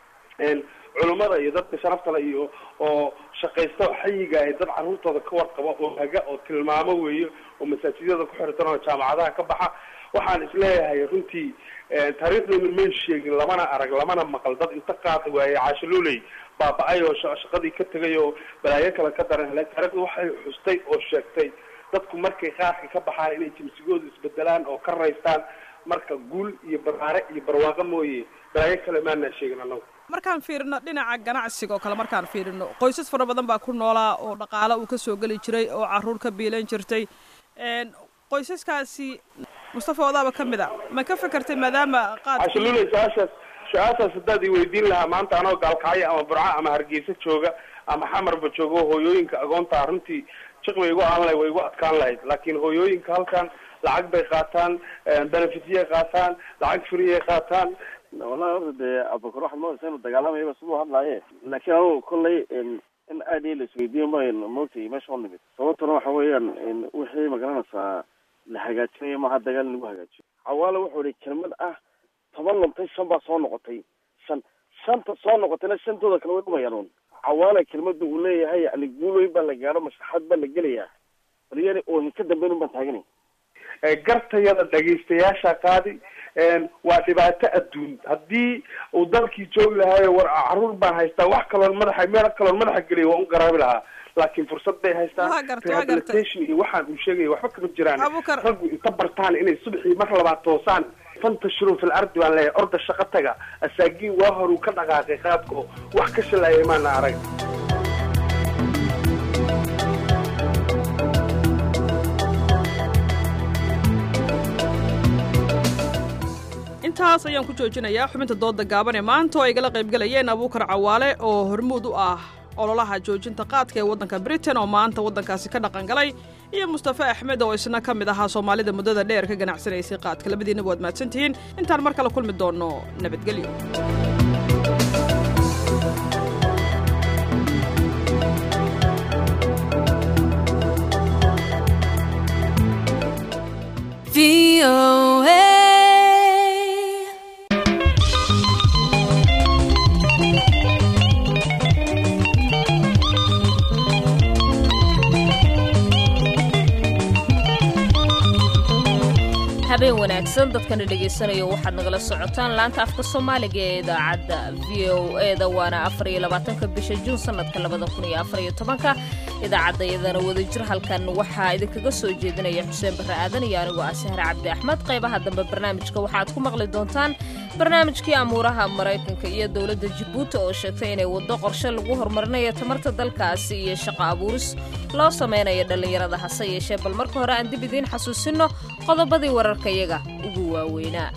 culummada iyo dadka sharaftale iyo oo shaqaysto xayiga ay dad carruurtooda ka warqabo oo haga oo tilmaamo weeye oo masaajidada ku xirtan oo jaamacadaha ka baxa. waxaan isleeyahay runtii taariikhdaynu may sheegin, lamana arag lamana maqal dad inta qaadi waayey caashiluuley baaba-ay oo shaqadii ka tegay oo balaayo kale ka daran. taariikhdu waxay xustay oo sheegtay dadku markay qaadka ka baxaan inay jimsigooda isbedelaan oo ka raystaan. marka guul iyo baraare iyo barwaaqo mooye balaayo kale maana sheegin anagu. markaan fiirino dhinaca ganacsiga oo kale, markaan fiirino qoysas fara badan baa ku noolaa oo dhaqaale uu ka soo geli jiray oo carruur ka biilan jirtay. qoysaskaasi mustafa odaaba ka mid a ma ka fekertay maadaama caashiluuley su-aashaas haddaad i weydiin lahaa maanta anoo gaalkacyo ama burco ama hargeysa jooga ama xamarba jooga hooyooyinka agoontaa runtii jiq bay igu aan lahayd, way igu adkaan lahayd. laakiin hooyooyinka halkan lacag bay qaataan, benefitiyay qaataan, lacag friyay qaataan. wallahi horta dee abukar waxaad moodaysa inuu dagaalamayaba siduu hadlaaye, laakiin anugu kollay in aad iyo la isweydiiyo mayno moogtay meesha u nimid. sababtuna waxa weeyaan wixii magaranaysaa la hagaajinayo maaha dagaal in lagu hagaajiyo. cawaale wuxuu ihi kelmad ah 10 luntay 5 baa soo noqotay. shanta soo noqotayna 5tooda kale way dhumayaan. cawaale kelmadu uu leeyahay yani guul weyn baa la gaadho, maslaxad baa la gelayaa. baryani oo ka dambeyn un baan taaganay. gartayada dhagaystayaasha qaadi waa dhibaato adduun. haddii uu dalkii joogi lahaayo war carruur baan haystaa wax kaloon madaxa meel kaloon madaxa geliya waa u garaabi lahaa. laakiin fursad bay haystaan rehabilitation iyo waxaan uu sheegaya waxba kama jiraan raggu inta bartaan inay subaxii mar labaad toosaan fantashru fil ardi baan leeyahay orda shaqo taga asaagiin waa horuu ka dhaqaaqay qaadka oo wax ka shalaayay maana arag intaas ayaan ku joojinayaa xubinta dooda gaaban ee maanta oo ay igala qaybgalayeen abuukar cawaale oo hormuud u ah ololaha joojinta qaadka ee waddanka britain oo maanta waddankaasi ka dhaqan galay iyo mustafe axmed oo isna ka mid ahaa soomaalida muddada dheer ka ganacsanaysay qaadka labadiinaba waad mahadsantihiin intaan mar kale kulmi doonno nabadgelyo habeen wanaagsan dadkana dhegaysanayo waxaad nagala socotaan laanta afka soomaaliga ee idaacadda v o eda waana 24 bisha juun sanadka 2014 idaacadda iyadana wadajir halkan waxaa idinkaga soo jeedinaya xuseen barre aadan iyo anigoo ah sahre cabdi axmed qaybaha dambe barnaamijka waxaad ku maqli doontaan barnaamijkii amuuraha maraykanka iyo dowladda jabuuti oo sheegtay inay waddo qorshe lagu horumarinayo tamarta dalkaasi iyo shaqo abuuris loo samaynayo dhallinyarada hase yeeshee bal marka hore aan dib idiin xasuusinno qodobadii wararka iyaga ugu waaweynaa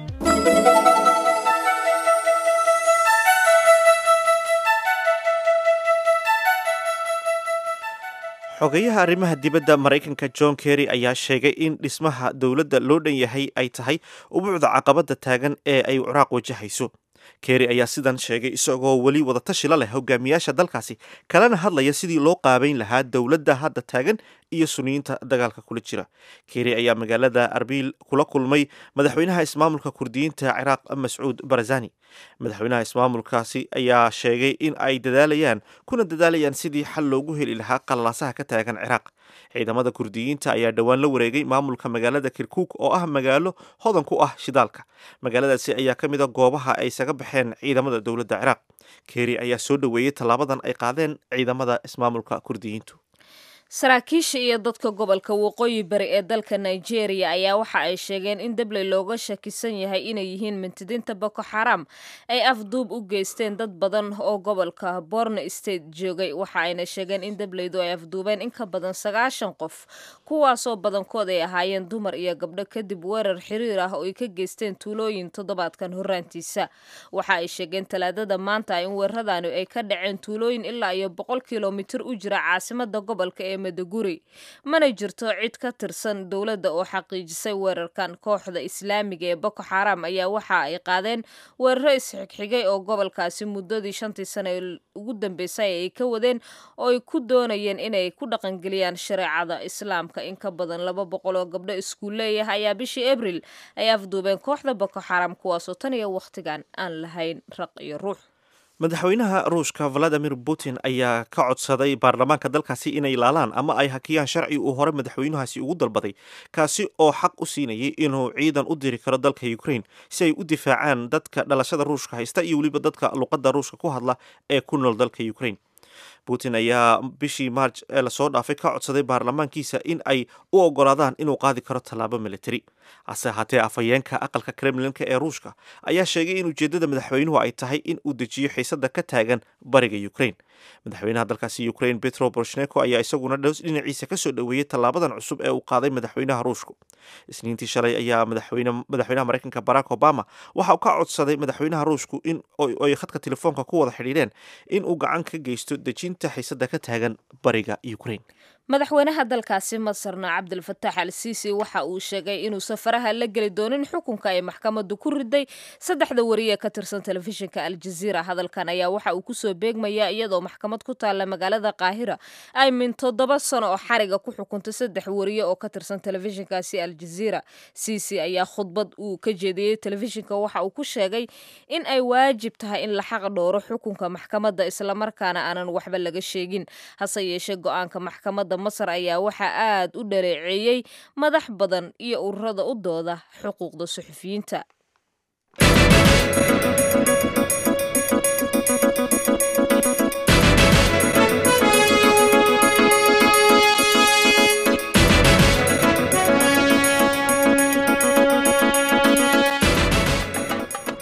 xogeyaha arrimaha dibadda maraykanka john kerry ayaa sheegay in dhismaha dowladda loo dhan yahay ay tahay ubuucda caqabadda taagan ee ay ciraaq wajahayso kerry ayaa sidan sheegay isagoo weli wadatashi la leh hogaamiyaasha dalkaasi kalena hadlaya sidii loo qaabayn lahaa dowladda hadda taagan iyo suniyiinta dagaalka kula jira kerry ayaa magaalada arbil kula kulmay madaxweynaha ismaamulka kurdiyiinta ciraaq mascuud barzani madaxweynaha ismaamulkaasi ayaa sheegay in ay kuna dadaalayaan sidii xal loogu heli lahaa qalaasaha ka taagan ciraaq ciidamada kurdiyiinta ayaa dhowaan la wareegay maamulka magaalada kirkuk oo ah magaalo hodan ku ah shidaalka magaaladaasi ayaa ka mid a goobaha ay isaga baxeen ciidamada dowladda ciraaq kerry ayaa soo dhoweeyey tallaabadan ay qaadeen ciidamada ismaamulka kurdiyiintu saraakiisha iyo dadka gobolka waqooyi bari ee dalka nigeria ayaa waxa ay sheegeen in dabley looga shakisan yahay inay yihiin mintidiinta boko xaram ay afduub u geysteen dad badan oo gobolka borno state joogay waxa ayna sheegeen in dableydu ay afduubeen in ka badan 90 qof kuwaasoo badankood ay ahaayeen dumar iyo gabdho kadib weerar xiriir ah oo ay ka geysteen tuulooyin toddobaadkan horraantiisa waxa ay sheegeen talaadada maanta in weeraradaani ay ka dhaceen tuulooyin ilaa iyo 100 kilomitir u jira caasimada gobolka ee madaguri mana jirto cid ka tirsan dowladda oo xaqiijisay weerarkan kooxda islaamiga ee boko xaram ayaa waxa ay qaadeen weeraro isxigxigay oo gobolkaasi muddadii 5 sano ugu dambeysay ay ka wadeen oo ay ku doonayeen inay ku dhaqangeliyaan shareecada islaamka in ka badan 200 oo gabdho iskuul leeyahay ayaa bishii abril ay afduubeen kooxda boko xaram kuwaasoo tan iyo wakhtigan aan lahayn raq iyo ruux madaxweynaha ruushka valadimir putin ayaa ka codsaday baarlamaanka dalkaasi inay laalaan ama ay hakiyaan sharci uu hore madaxweynahaasi ugu dalbaday kaasi oo xaq u siinayay inuu ciidan u diri karo dalka ukraine si ay u difaacaan dadka dhalashada ruushka haysta iyo weliba dadka luqadda ruushka ku hadla ee ku nool dalka ukraine putin ayaa bishii maarj ee lasoo dhaafay ka codsaday baarlamaankiisa in ay u ogolaadaan inuu qaadi karo tallaabo militari hase ahaatee afhayeenka aqalka kremlinka ee ruushka ayaa sheegay in ujeeddada madaxweynuhu ay tahay in uu dejiyo xiisada ka taagan bariga ukraine madaxweynaha dalkaasi ukraine petro poroshenko ayaa isaguna dhinaciisa ka soo dhoweeyey tallaabadan cusub ee uu qaaday madaxweynaha ruushku isniintii shalay ayaa madaxweynaha maraykanka barack obama waxa uu ka codsaday madaxweynaha ruushku in ay khadka telefoonka ku wada xidhiidheen in uu gacan ka geysto dejinta xiisada ka taagan bariga ukraine madaxweynaha dalkaasi masarna cabdilfataax al siisi waxa uu sheegay inuu safaraha la geli doonin xukunka ay maxkamadu ku riday 3 wariye ka tirsan telefishinka aljaziira hadalkan ayaa waxa uu kusoo beegmaya iyadoo maxkamad ku taalla magaalada qaahira ay min 7 sano oo xariga ku xukuntay 3 wariye oo ka tirsan telefishinkaasi aljaziira siisi ayaa khudbad uu ka jeediyey telefishinka waxa uu ku sheegay in ay waajib tahay in la xaq dhooro xukunka maxkamadda islamarkaana aanan waxba laga sheegin hase yeeshee go'aanka maxkamadda masar ayaa waxaa aad u dhaleeceeyey madax badan iyo ururada u dooda xuquuqda suxufiyiinta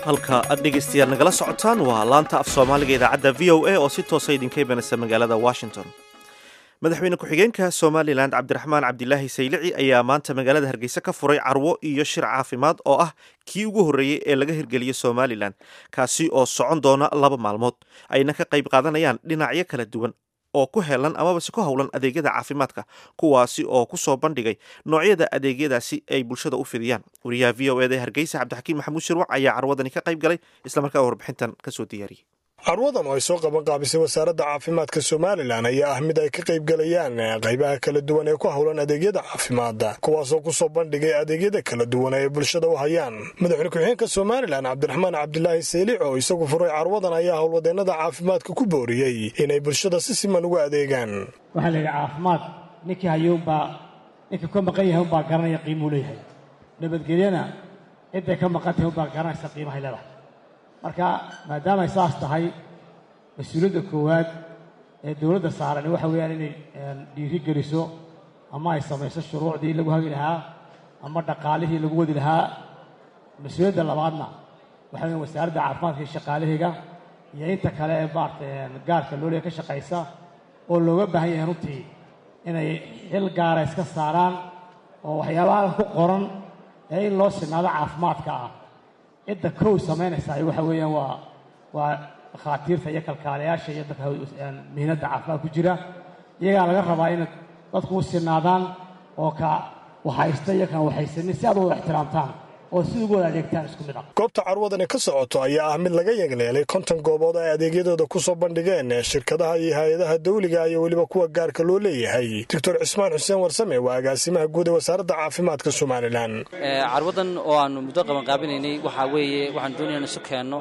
halka aad dhegaystayaal nagala socotaan waa laanta af soomaaliga idaacadda v o a oo si toosa idinka imanaysa magaalada washington. madaxweyne ku-xigeenka somalilan cabdiraxmaan cabdilaahi saylici ayaa maanta magaalada hargeysa ka furay carwo iyo shir caafimaad oo ah kii ugu horreeyey ee laga hirgeliyey somalilan, kaasi oo socon doona 2 maalmood ayna ka qayb qaadanayaan dhinacyo kala duwan oo ku helan amabase ku howlan adeegyada caafimaadka, kuwaasi oo ku soo bandhigay noocyada adeegyadaasi ay bulshada u fidiyaan. wariyaha v o eda hargeysa cabdixakiin maxamuud shirwac ayaa carwadani ka qayb galay islamarkaa warbixintan kasoo diyaariyey. carwadan oo ay soo qabanqaabisay wasaaradda caafimaadka somalilan ayaa ah mid ay ka qayb galayaan qaybaha kala duwan ee ku howlan adeegyada caafimaadda, kuwaasoo ku soo bandhigay adeegyada kala duwan ee bulshada u hayaan. madaxweyne ku-xigeenka somalilan cabdiraxmaan cabdilaahi saylici oo isagu furay carwadan ayaa howlwadeennada caafimaadka ku booriyey inay bulshada si siman uga adeegaan. waxaa la yidhi caafimaad ninkii hayuunbaa ninka ka maqan yahay unbaa garanaya qiimuu leeyahay, nabadgelyana cidday ka maqan tahay unbaa garanaysa qiimahay leedahay. marka maadaama ay saas tahay, mas-uuliyadda koowaad ee dowladda saaran waxa weeyaan inay dhiiri geliso ama ay samayso shuruucdii lagu hagi lahaa ama dhaqaalihii lagu wadi lahaa. mas-uuliyadda labaadna waxa weeyaan wasaaradda caafimaadka iyo shaqaalahayga iyo inta kale ee maaragtay gaarka loo leeyahay ka shaqaysa oo looga baahan yahay runtii inay xil gaara iska saaraan oo waxyaabaha ku qoran ee in loo sinaado caafimaadka ah cidda kow samaynaysa waxa weeyaan waa dhakhaatiirta iyo kalkaalayaasha iyo dadka mihnadda caafimaad ku jira. iyagaa laga rabaa inay dadku u sinaadaan oo ka waxaysta iyo kan waxaysanin si aad u wada ixtiraamtaan oo si ugu wada adeegtaan isku mid ah. goobta carwadani ka socoto ayaa ah mid laga yegleelay 50 goobood ay adeegyadooda ku soo bandhigeen shirkadaha iyo hay-adaha dawliga iyo weliba kuwa gaarka loo leeyahay. doctor cismaan xuseen warsame waa agaasimaha guud ee wasaaradda caafimaadka somalilan. carwadan oo aanu muddo qabanqaabinaynay waxaa weeye waxaan doonaynaa isu keenno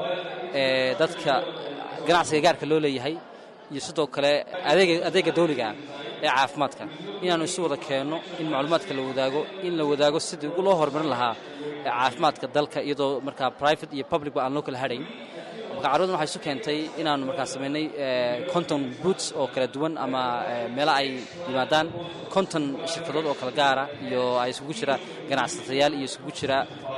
dadka ganacsiga gaarka loo leeyahay iyo sidoo kale adeega dawliga ah ee caafimaadka inaanu isu wada keenno, in macluumaadka la wadaago sidii loo horumarin lahaa caafimaadka dalka iyadoo markaa private iyo public aan loo kala hadhayn. marka carwadan waxay isu keentay inaanu markaa samaynay 50 booths oo kala duwan ama meelo ay yimaadaan 50 shirkadood oo kala gaara iyo ay isugu jira ganacsatayaal iyo isugu jira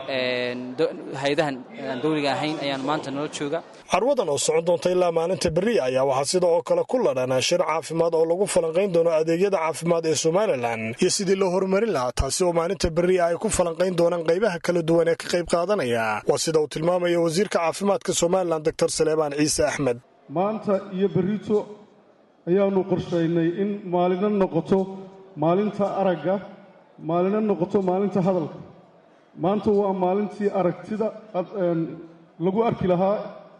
hay-adahan dawliga ahayn ayaan maanta nala jooga. carwadan oo socon doonta ilaa maalinta berri ayaa waxaa sidoo kale ku ladhanaa shir caafimaad oo lagu falanqayn doono adeegyada caafimaad ee somalilan iyo sidii loo horumarin lahaa, taasi oo maalinta berri ay ku falanqayn doonaan qaybaha kala duwan ee ka qayb qaadanaya. waa sida uu tilmaamaya wasiirka caafimaadka somalilan doctor saleebaan ciise axmed. maanta iyo berrito ayaanu qorshaynay in maalina noqoto maalinta aragga, maalina noqoto maalinta hadalka. maanta waa maalintii aragtida lagu arki lahaa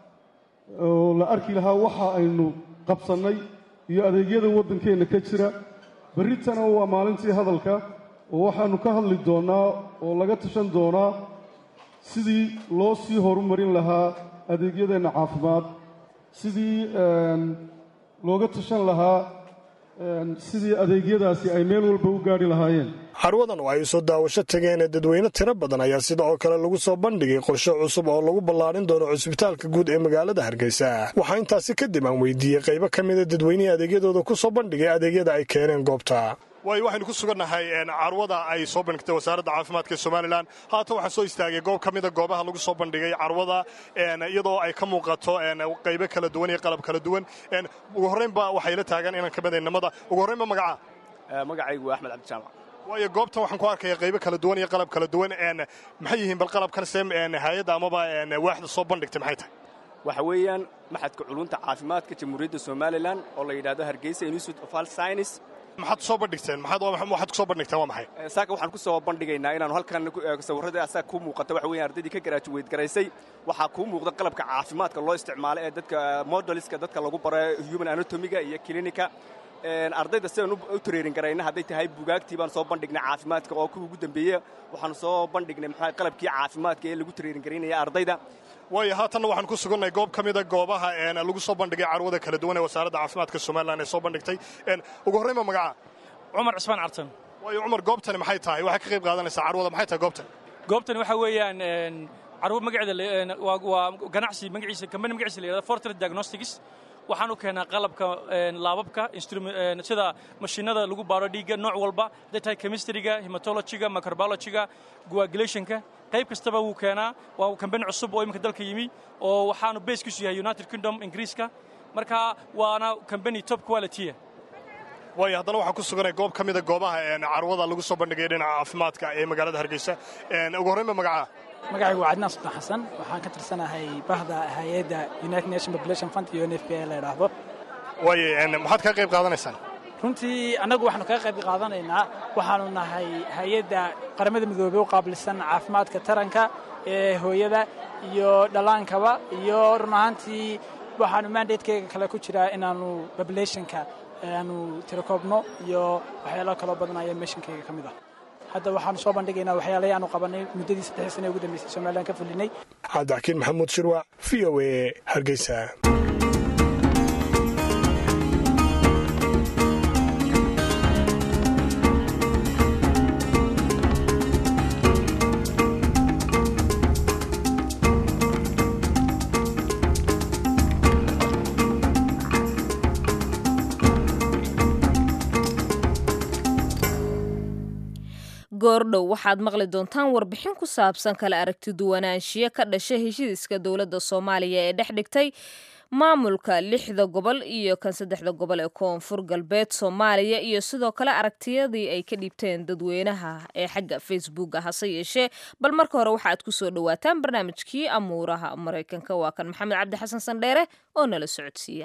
oo la arki lahaa waxa aynu qabsannay iyo adeegyada waddankeenna ka jira. berritana waa maalintii hadalka oo waxaannu ka hadli doonnaa oo laga tashan doonaa sidii loo sii horumarin lahaa adeegyadeenna caafimaad, sidii looga tashan lahaa sidii adeegyadaasi ay meel walba u gaari lahaayeen. carwadan oo ay soo daawasho tageen dadweyne tiro badan ayaa sidoo kale lagu soo bandhigay qorshe cusub oo lagu ballaarin doono cusbitaalka guud ee magaalada hargeysa. waxaa intaasi kadib aan weydiiyey qaybo ka mida dadweynihii adeegyadooda ku soo bandhigay adeegyada ay keeneen goobta. waayo waxaynu ku sugannahay carwada ay soo bandhigtay wasaaradda caafimaadka somalilan. haatan waxaan soo istaagay goob ka mida goobaha lagu soo bandhigay carwada iyadoo ay ka muuqato qaybo kala duwan iyo qalab kala duwan. ugu horreynba waxay la taagan inaan ka madaynamada. ugu horreynba magaca magacaygu waa axmed cabdijaamac. waayo goobtan waxaan ku arkaya qaybo kala duwan iyo qalab kala duwan. maxay yihiin bal qalabkan se hay-adda amaba waaxda soo bandhigtay maxay tahay? waxa weeyaan maxadka culunta caafimaadka jamhuuriyadda somalilan oo la yidhaahdo hargeysa institute of health science. maxaad soo bandhigteen? waxaad ku soo bandhigteen waa maxay? saaka waxaan ku soo bandhigaynaa inaanu halkan sawirrada asaga ku muuqata waxa weeyaan ardaydii ka garaajuweyd garaysay waxaa kuu muuqda qalabka caafimaadka loo isticmaalo ee dadka modeliska dadka lagu baro human anatomiga iyo clinica. ardayda sidaan u tareerin garayna hadday tahay bugaagtii baan soo bandhignay caafimaadka oo kuwa ugu dambeeya waxaanu soo bandhignay maxaa qalabkii caafimaadka ee lagu tareerin garaynaya ardayda. waayo haatanna waxaan ku sugannahay goob ka mida goobaha lagu soo bandhigay carwada kala duwan ee wasaaradda caafimaadka somalilan ee soo bandhigtay. ugu horreynba magaca cumar cismaan cartan. waayo cumar, goobtani maxay tahay? waxay ka qayb qaadanaysaa carwada, maxay tahay goobtan? goobtani waxa weeyaan carwo magaceeda waa ganacsi magaciisa kambani magaciisa la yidhahdo Fortress Diagnostics waxaan u keenaa qalabka laababka sida mashiinada lagu baaro dhiigga nooc walba hadday tahay chemistryga hematologyga microbiologyga coagulationka qayb kastaba wuu keenaa waa kambani cusub oo iminka dalka yimi oo waxaanu basekiisu yahay United Kingdom Ingiriiska marka waana kambani top quality waayo haddana waxaan ku suganay goob ka mida goobaha carwada lagu soo bandhigay dhinaca caafimaadka ee magaalada Hargeysa ugu horreynba magacaygu waa Cadnaan Sultan Xasan waxaan ka tirsanahay bahda hay'adda United Nations Population Fund iyo UNFPA la yiraahdo waayo maxaad ka qayb qaadanaysaan runtii annagu waxaanu ka qayb qaadanaynaa waxaanu nahay hay'adda qaramada midoobay oo qaabilsan caafimaadka taranka ee hooyada iyo dhalaankaba iyo run ahaantii waxaanu mandate-kayga kale ku jiraa inaanu populationka aanu tirakoobno iyo waxyaalo kale badan ayaa missionkayga ka mid ah hadda waxaanu soo bandhigaynaa waxyaalaha aanu qabanay muddadii 3 sano ugu dambeysay Soomaaliland ka fulinay Cabdixakiin Maxamuud Shirwac VOA Hargeysa goordhow waxaad maqli doontaan warbixin ku saabsan kala aragti duwanaanshiyo ka dhashay heshiiska dowladda Soomaaliya ee dhex dhigtay maamulka 6 gobol iyo kan 3 gobol ee koonfur galbeed Soomaaliya iyo sidoo kale aragtiyadii ay ka dhibteen dadweynaha ee xagga Facebook hase yeeshee bal marka hore waxaad ku soo dhawaataan barnaamijkii amuuraha Mareykanka waa kan Maxamed Cabdi Xasan Sandheere oo nala socodsiiya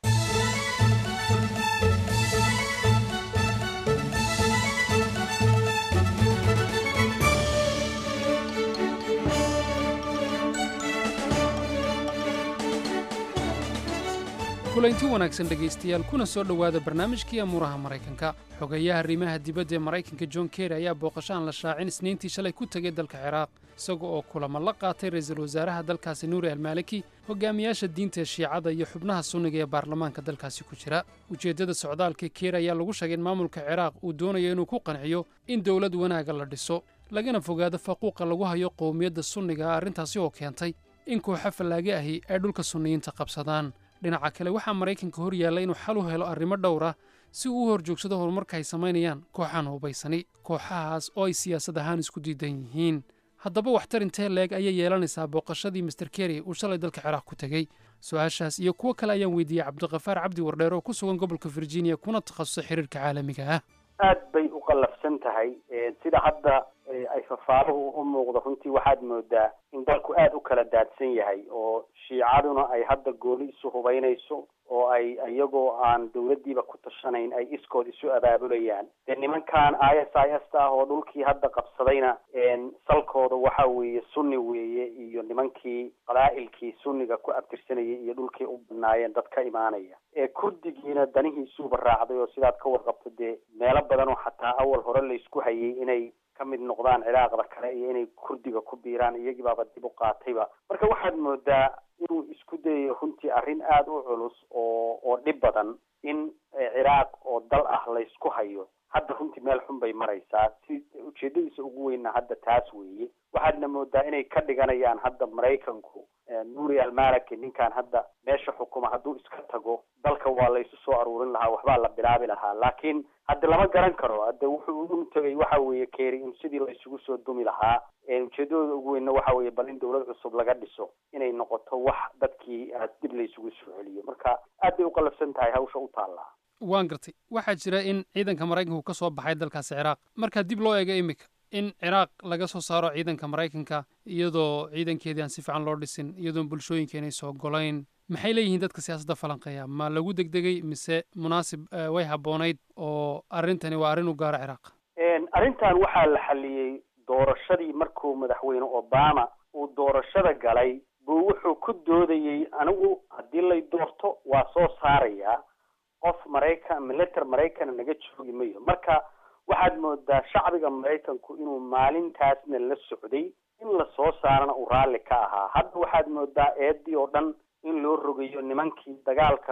kulanti wanaagsan dhegaystayaal kuna soo dhowaada barnaamijkii amuuraha Mareykanka xogayaha arrimaha dibadda ee Mareykanka John Kerry ayaa booqashaan la shaacin Isniintii shalay ku tagay dalka Ciraaq isaga oo kulamo la qaatay ra'iisul wasaaraha dalkaasi Nuuri al-Maliki hogaamiyaasha diinta Shiicada iyo xubnaha Sunniga ee baarlamaanka dalkaasi ku jira ujeedada socdaalka Kerry ayaa lagu sheegay in maamulka Ciraaq uu doonayo inuu ku qanciyo in dawlad wanaaga la dhiso lagana fogaado faquuqa lagu hayo qowmiyadda Sunniga arrintaasi oo keentay in kooxo fallaage ahi ay dhulka Sunniyiinta qabsadaan dhinaca kale waxaa Mareykanka hor yaalla inuu xal u helo arrimo dhowr ah si uu u horjoogsado horumarka ay samaynayaan kooxahan hubaysani kooxahaas oo ay siyaasad ahaan isku diidan yihiin haddaba waxtar intee leeg ayay yeelanaysaa booqashadii Mr. Kerry uu shalay dalka Ciraaq ku tegey su'aashaas iyo kuwo kale ayaan weydiiyey Cabdiqafaar Cabdi Wardheer oo ku sugan gobolka Virginia kuna takhasusay xiriirka caalamiga ah aad bay u qalafsan tahay sida hadda ay fafaaruhu u muuqdo runtii waxaad moodaa in dalku aad u kala daadsan yahay oo shiicaduna ay hadda gooli isu hubaynayso oo ay iyagoo aan dawladdiiba ku tashanayn ay iskood isu abaabulayaan dee nimankan ISIS ah oo dhulkii hadda qabsadayna salkooda waxa weeye sunni weeye iyo nimankii qadaa'ilkii sunniga ku abtirsanayay iyo dhulkii u banaayeen dad ka imaanaya kurdigiina danihiisuuba raacday oo sidaad ka warqabto dee meelo badan oo xataa awal hore laysku hayay inay ka mid noqdaan Ciraaqda kale iyo inay kurdiga ku biiraan iyagiibaaba dib u qaatayba marka waxaad moodaa inuu isku dayayo runtii arrin aad u culus oo dhib badan in Ciraaq oo dal ah laysku hayo hadda runtii meel xun bay maraysaa si ujeedadiisa ugu weynna hadda taas weeye waxaadna moodaa inay ka dhiganayaan hadda Mareykanku Nuuri al-Maliki ninkan hadda meesha xukuma hadduu iska tago dalka waa la isu soo aruurin lahaa waxbaa la bilaabi lahaa laakiin hadda lama garan karo hadda wuxuu u tagay waxa weeye Kerry in sidii la isugu soo dumi lahaa ujeedadooda ugu weynna waxa weeye bal in dawlad cusub laga dhiso inay noqoto wax dadkii dib la isugu soo celiyo marka aad bay u qalafsan tahay hawsha u taallaa waan gartay waxaa jira in ciidanka Mareykanku ka soo baxay dalkaasi Ciraaq marka dib loo eego imika in Ciraaq laga soo saaro ciidanka Mareykanka iyadoo ciidankeedii aan si fiican loo dhisin iyadoo bulshooyinkeena soo golayn maxay leeyihiin dadka siyaasadda falanqeeya ma lagu degdegay mise munaasib way haboonayd oo arrintani waa arrin u gaara Ciraaq arrintan waxaa la xaliyey doorashadii markuu madaxweyne Obama uu doorashada galay buu wuxuu ku doodayay anigu haddii lay doorto waa soo saarayaa qof military Mareykan naga joogi mayo marka waxaad moodaa shacbiga Mareykanku inuu maalintaasna la socday in la soo saarana uu raalli ka ahaa hadda waxaad moodaa eedii oo dhan in loo rogayo nimankii dagaalka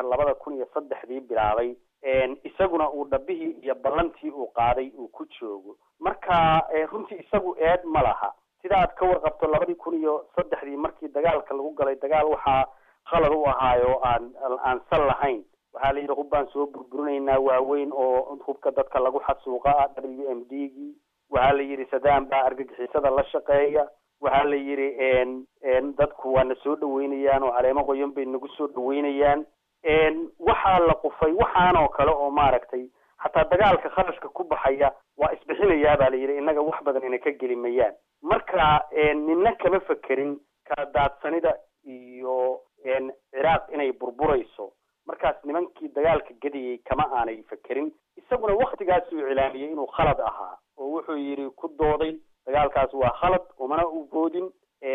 2003 bilaabay isaguna uu dhabihii iyo ballantii uu qaaday uu ku joogo marka runtii isagu eed ma laha sida aad ka warqabto 2003 markii dagaalka lagu galay dagaal waxaa khalad u ahaayo aan sal lahayn. waxaa la yidhi hub baan soo burburinaynaa waaweyn oo hubka dadka lagu xasuuqa ah WMD-gii. waxaa la yidhi Saddam baa argagixisada la shaqeeya. waxaa la yidhi dadku waa na soo dhaweynayaan oo caleemo qoyan bay nagu soo dhaweynayaan. waxaa la qufay waxaanoo kale oo maaragtay xataa dagaalka kharashka ku baxaya waa isbixinayaa baa la yidhi innaga wax badan ina ka geli mayaan. marka nina kama fekerin kala daadsanida iyo ciraaq inay burburayso. markaas nimankii dagaalka gediyey kama aanay fekerin. isaguna waktigaas uu cilaamiyey inuu khalad ahaa oo wuxuu yidhi ku dooday dagaalkaas waa khalad umana u boodin.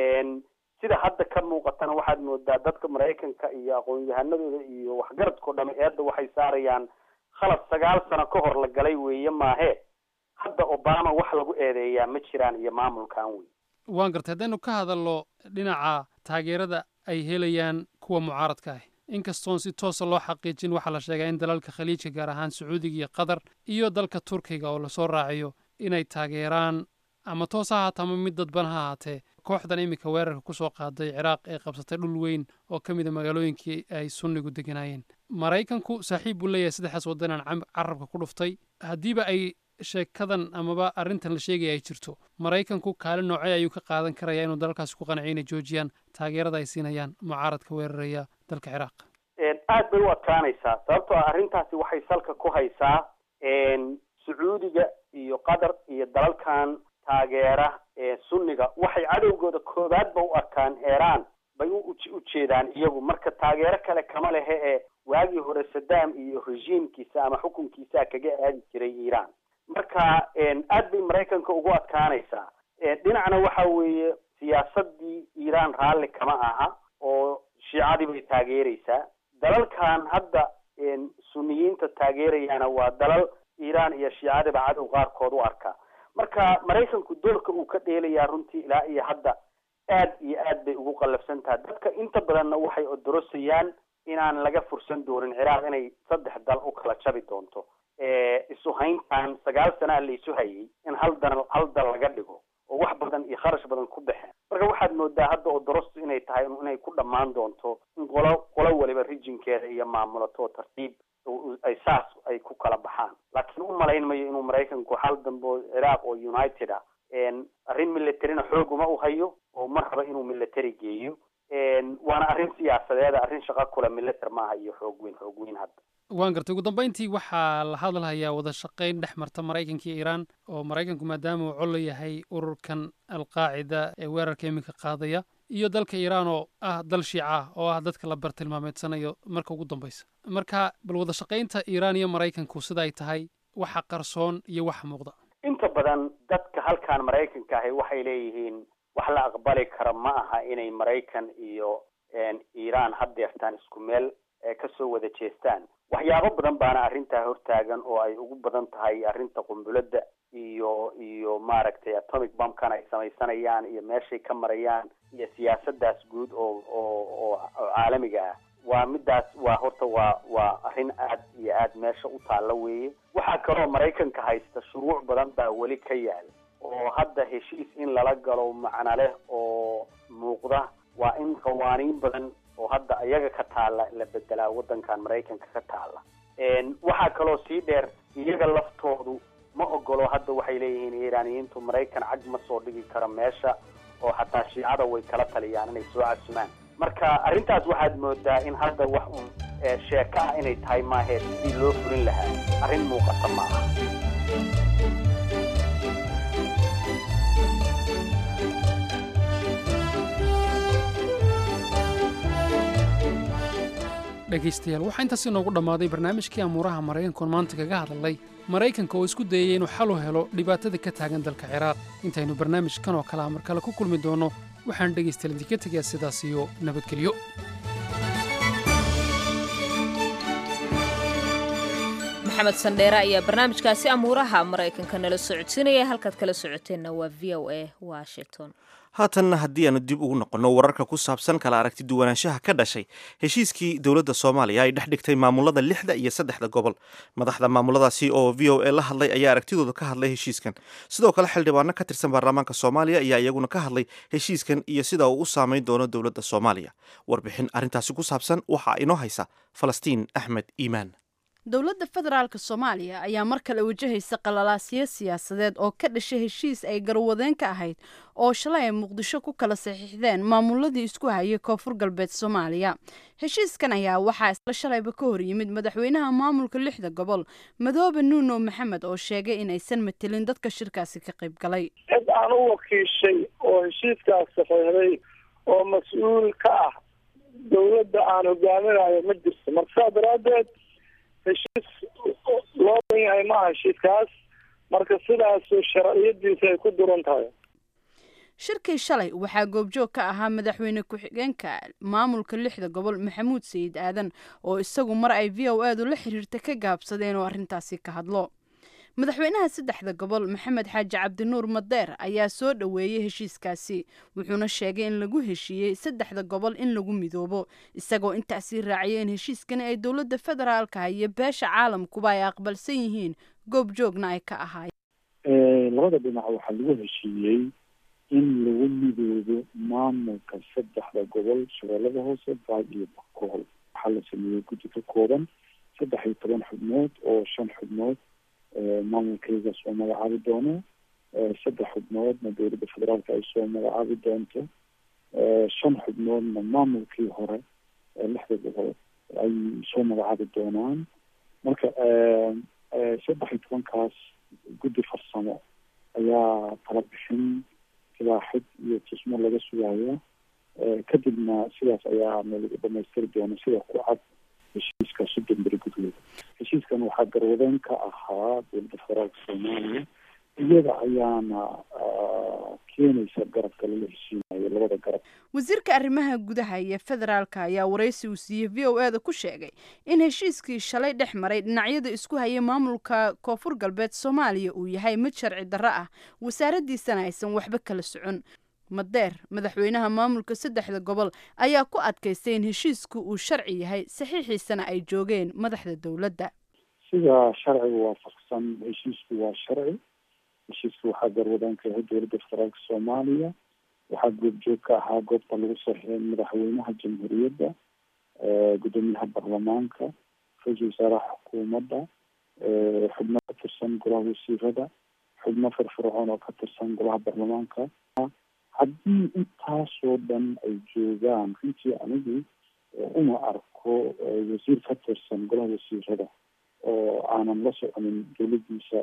sida hadda ka muuqatana waxaad moodaa dadka Maraykanka iyo aqoon-yahanadooda iyo waxgaradkoo dhamme eedda waxay saarayaan khalad 9 sano ka hor la galay weeye maahe hadda Obama wax lagu eedeeyaa ma jiraan iyo maamulkan wey. waan gartay haddaynu ka hadalno dhinaca taageerada ay helayaan kuwa mucaaradka ah inkastoon si toosa loo xaqiijin waxaa la sheegaa in dalalka khaliijka gaar ahaan Sacuudiga iyo Qatar iyo dalka Turkiga oo la soo raaciyo inay taageeraan ama toos ha ahaato ama mid dadban ha ahaatee kooxdan iminka weerarka ku soo qaaday Ciraaq ee qabsatay dhul weyn oo ka mid ah magaalooyinkii ay sunnigu deganaayeen. Maraykanku saaxiib buu leeyahay saddexdaas waddan carabka ku dhuftay. haddiiba ay sheekadan amaba arrintan la sheegaya ay jirto Maraykanku kaalin noocee ayuu ka qaadan karayaa inuu dalkaas ku qanciyo inay joojiyaan taageerada ay siinayaan mucaaradka weeraraya dalka Ciraaq? aad bay u adkaanaysaa sababtoo ah arrintaasi waxay salka ku haysaa Sacuudiga iyo Qatar iyo dalalkan taageera sunniga waxay cadowgooda koobaadba u arkaan Iran bay u jeedaan iyagu. marka taageero kale kama lehe waagii hore Saddam iyo rejiimkiisa ama xukunkiisa kaga aadi jiray Iran. marka aad bay Maraykanka ugu adkaanaysaa. dhinacna waxa weeye siyaasadii Iran raalli kama aha oo shiicadii bay taageeraysaa. dalalkan hadda sunniyiinta taageerayana waa dalal Iran iyo shiicadaba cadow qaarkood u arka. marka Maraykanku doorka uu ka dheelayaa runtii ilaa iyo hadda aad iyo aad bay ugu qallafsan tahay. dadka inta badanna waxay odorosayaan inaan laga fursan doonin Ciraaq inay 3 dal u kala jabi doonto. isu hayntan 9 sano la isu hayay in hal dal laga dhigo oo wax badan iyo kharash badan ku baxeen. marka waxaad moodaa hadda odorostu inay tahay inay ku dhammaan doonto in qolo waliba rijinkeeda iyo maamulato tartiib ay ku kala baxaan. laakiin u malayn mayo inuu Maraykanku hal dambo Ciraaq oo United ah arrin militarina xoog uma u hayo oo mar haba inuu military geeyo. waana arrin siyaasadeed arrin shaqo kula military maaha iyo xoog weyn hadda. waan gartay ugu dambeyntii waxaa la hadalhayaa wada shaqayn dhex marta Maraykanka iyo Iran oo Maraykanku maadaama uu col yahay ururkan Al-Qaacida ee weerarka iminka qaadaya iyo dalka Iran oo ah dal shiica oo ah dadka la bartilmaameedsanayo marka ugu dambaysa. marka bal wada shaqaynta Iran iyo Maraykanku sida ay tahay waxa qarsoon iyo waxa muuqda. inta badan dadka halkan Maraykanka ah waxay leeyihiin wax la aqbali karo ma aha inay Maraykan iyo Iran haddeertaan isku meel ka soo wada jeestaan. waxyaabo badan baana arrintaa hortaagan oo ay ugu badan tahay arrinta qunbulada iyo maaragtay atomic bombkan ay samaysanayaan iyo meeshay ka marayaan iyo siyaasadaas guud oo caalamiga ah. waa midaas waa arrin aad iyo aad meesha u taalla weeye. waxaa kaloo Maraykanka haysta shuruuc badan baa weli ka yaal oo hadda heshiis in lala galo macna leh oo muuqda. waa in qawaaniin badan oo hadda iyaga ka taala la bedelaa wadankan Maraykanka ka taala. waxaa kaloo sii dheer iyaga laftoodu ma ogolo hadda waxay leeyihiin Iiraaniyiintu Maraykan cag ma soo dhigi karo meesha oo xataa shiicada way kala taliyaan inay soo casumaan. marka arrintaas waxaad moodaa in hadda wax sheeko ah inay tahay maaheed sidii loo fulin lahaa arrin muuqata ma aha. dhegaystayaal waxaa intaas inoogu dhammaaday barnaamijkii amuuraha Maraykanku maanta kaga hadalay Maraykanka oo isku dayay inuu xal u helo dhibaatada ka taagan dalka Ciraaq. intaynu barnaamijkan oo kale mar kale ku kulmi doono waxaan dhegaystayaal idinka tegayaa sidaas iyo nabadgelyo. maxamed sandheere ayaa barnaamijkaasi amuuraha maraykanka nala socodsiinaya. halkaad kala socoteenna waa v o a washington. haatanna haddii aanu dib ugu noqonno wararka ku saabsan kala aragti duwanaanshaha ka dhashay heshiiskii dowladda soomaaliya ay dhex dhigtay maamulada 6 iyo 3 gobol. madaxda maamuladaasi oo v o a la hadlay ayaa aragtidooda ka hadlay heshiiskan. sidoo kale xildhibaano ka tirsan baarlamaanka soomaaliya ayaa iyaguna ka hadlay heshiiskan iyo sida uu u saameyn doono dowladda soomaaliya. warbixin arrintaasi ku saabsan waxaa inoo haysa falastiin axmed iimaan. dowladda federaalka soomaaliya ayaa mar kale wajahaysa qalalaasyo siyaasadeed oo ka dhashay heshiis ay garwadeen ka ahayd oo shalay ay muqdisho ku kala saxiixdeen maamuladii isku hayay koonfur galbeed soomaaliya. heshiiskan ayaa waxaa isla shalayba ka hor yimid madaxweynaha maamulka 6 gobol madoobe nuuno maxamed oo sheegay inaysan matelin dadka shirkaasi ka qayb galay. cid aan u wakiishay oo heshiiskaas saxiixday oo mas-uul ka ah dowladda aan hogaaminayo ma jirto. marka saa daraadeed heshiis loo dhan yahay maaha heshiiskaas, marka sidaas sharciyadiisa ay ku duran tahay. shirkii shalay waxaa goobjoog ka ahaa madaxweyne ku-xigeenka maamulka 6 gobol maxamuud sayid aadan oo isagu mar ay v o aadu la xiriirta ka gaabsadeen oo arrintaasi ka hadlo. madaxweynaha 3 gobol maxamed xaaji cabdinuur madeer ayaa soo dhoweeyey heshiiskaasi wuxuuna sheegay in lagu heshiiyey 3 gobol in lagu midoobo, isagoo intaasi raaciyay in heshiiskani ay dowladda federaalka iyo beesha caalamkuba ay aqbalsan yihiin goobjoogna ay ka ahaayeen. labada dhinac waxaa lagu heshiiyey in lagu midoobo maamulka 3 gobol shabeellada hoose baay iyo bakool. waxaa la sameeyey guddi ka kooban 13 xubnood oo 5 xubnood maamulkayga soo magacaabi doono, 3 xubnoodna dowladda federaalka ay soo magacaabi doonto, 5 xubnoodna maamulkii hore 6 gobol ay soo magacaabi doonaan. marka 13kaas guddi farsamo ayaa tala bixin silaaxid iyo tusmo laga sugaya. kadibna sidaas ayaa lagu dhamaystiri doona sida ku cad heshiiska 30 beri gudahooda. heshiiskan waxaa garwadeen ka ahaa dowladda federaalka soomaaliya, iyada ayaana keenaysa garabka lala heshiinayo labada garab. wasiirka arrimaha gudaha iyo federaalka ayaa waraysi uu siiyey v o a-da ku sheegay in heshiiskii shalay dhex maray dhinacyada isku hayay maamulka koonfur galbeed soomaaliya uu yahay mid sharci darro ah, wasaaraddiisana aysan waxba kala socon. madeer madaxweynaha maamulka 3 gobol ayaa ku adkaystay in heshiisku uu sharci yahay, saxiixiisana ay joogeen madaxda dowladda. sida sharciga waafaqsan heshiisku waa sharci. heshiiska waxaa garwadaan ka yahay dowladda federaalka soomaaliya. waxaa goobjoog ka ahaa goobta lagu saxiixay madaxweynaha jamhuuriyadda, gudoomiyaha baarlamaanka, ra-iisul wasaaraha xukuumadda, xubno ka tirsan golaha wasiirada, xubno firfircoon oo ka tirsan golaha baarlamaanka. haddii intaasoo dhan ay joogaan, runtii anigu uma arko wasiir ka tirsan golaha wasiirada oo aanan la soconin dowladdiisa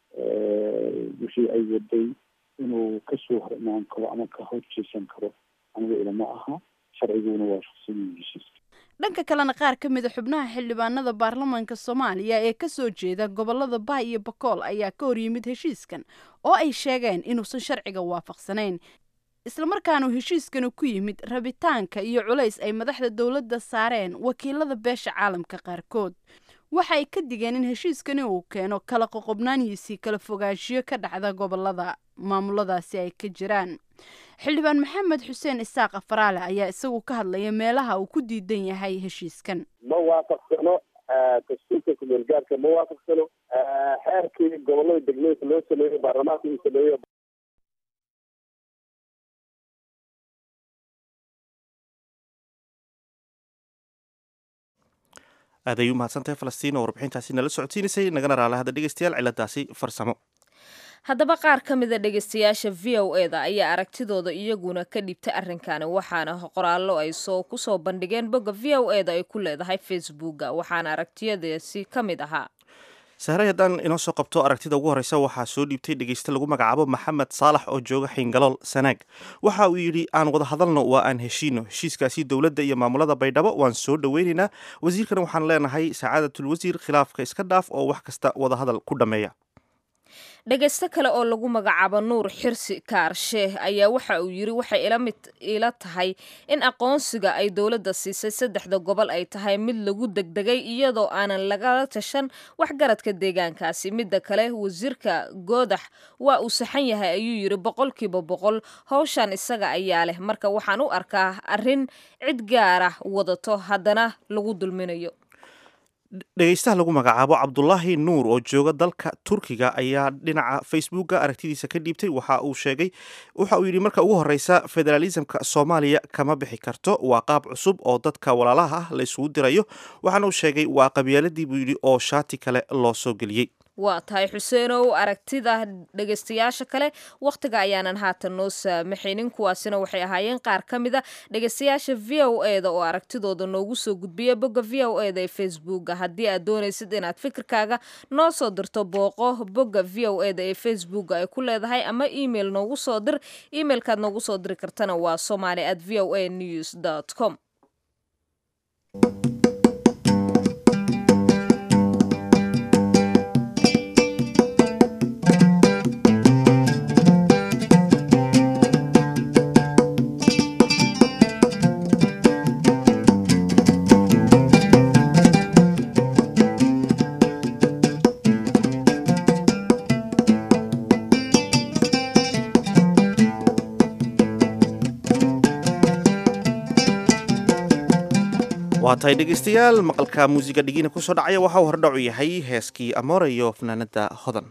wixii ay waday inuu kasoo hor imaan karo ama ka horjeesan karo, aniga ilama aha. sharciguna waafaqsan yahay heshiiska. dhanka kalena qaar ka mid a xubnaha xildhibaanada baarlamaanka soomaaliya ee kasoo jeeda gobolada baay iyo bakool ayaa ka hor yimid heshiiskan oo ay sheegeen inuusan sharciga waafaqsanayn, islamarkaanu heshiiskanu ku yimid rabitaanka iyo culays ay madaxda dowladda saareen wakiilada beesha caalamka qaarkood. waxa ay ka digeen in heshiiskani uu keeno kala qoqobnaanyiisii kala fogaanshiyo ka dhacda gobolada maamuladaasi ay ka jiraan. xildhibaan maxamed xuseen isaaq afaraale ayaa isagu ka hadlaya meelaha uu ku diidan yahay heshiiskan. ma waafaqsano dastuurka kumeelgaarka, ma waafaqsano xeerkii gobolada degmooyinka loo sameeyo baarlamaanka uu sameeyo. aad ay u mahadsantahay falastiin oo warbixintaasi nala socodsiinaysay, nagana raala hadda dhegeystayaal ciladaasi farsamo. haddaba qaar ka mida dhegeystayaasha v o a-da ayaa aragtidooda iyaguna ka dhibtay arrinkani, waxaana qoraallo ay kusoo bandhigeen bogga v o a-da ay ku leedahay facebooka, waxaana aragtiyadaasi ka mid ahaa. sahray haddaan inoo soo qabto aragtida ugu horreysa waxaa soo dhiibtay dhegeyste lagu magacaabo maxamed saalax oo jooga xiingalool sanaag. waxa uu yidhi aan wada hadalno waa aan heshiino, heshiiskaasi dowladda iyo maamulada baydhabo waan soo dhoweynaynaa. wasiirkana waxaan leenahay sacaadatul wasiir khilaafka iska dhaaf oo wax kasta wada hadal ku dhammeeya. dhegaysto kale oo lagu magacaabo nuur xirsi kaarshe ayaa waxa uu yiri waxay ila tahay in aqoonsiga ay dowladda siisay 3 gobol ay tahay mid lagu degdegay iyadoo aanan lagala tashan waxgaradka deegaankaasi. midda kale wasiirka goodax waa uu saxan yahay ayuu yiri 100% hawshan isaga ayaa leh, marka waxaan u arkaa arrin cid gaar ah wadato haddana lagu dulminayo. dhegaystaha lagu magacaabo cabdulaahi nuur oo jooga dalka turkiga ayaa dhinaca facebooka aragtidiisa ka dhiibtay. waxa uu yidhi marka ugu horeysa federalismka soomaaliya kama bixi karto, waa qaab cusub oo dadka walaalaha ah la isugu dirayo. waxaana uu sheegay waa qabyaaladii buu yidhi oo shaati kale loo soo geliyey. waa tahay xuseenow aragtida dhegaystayaasha kale wakhtiga ayaanan haatan noo saamaxaynin. kuwaasina waxay ahaayeen qaar ka mida dhegaystayaasha v o e da oo aragtidooda noogu soo gudbiya bogga v o e da ee facebooka. haddii aad doonaysid inaad fikirkaaga noo soo dirto booqo bogga v o e da ee facebooka ay ku leedahay ama email noogu soo dir. emailkaad noogu soo diri kartana waa somali@voanews.com. waa tahay dhegaystayaal maqalka muusiga dhigina kusoo dhacaya waxa uu hordhacu yahay heeskii amoore iyo fanaanada hodan.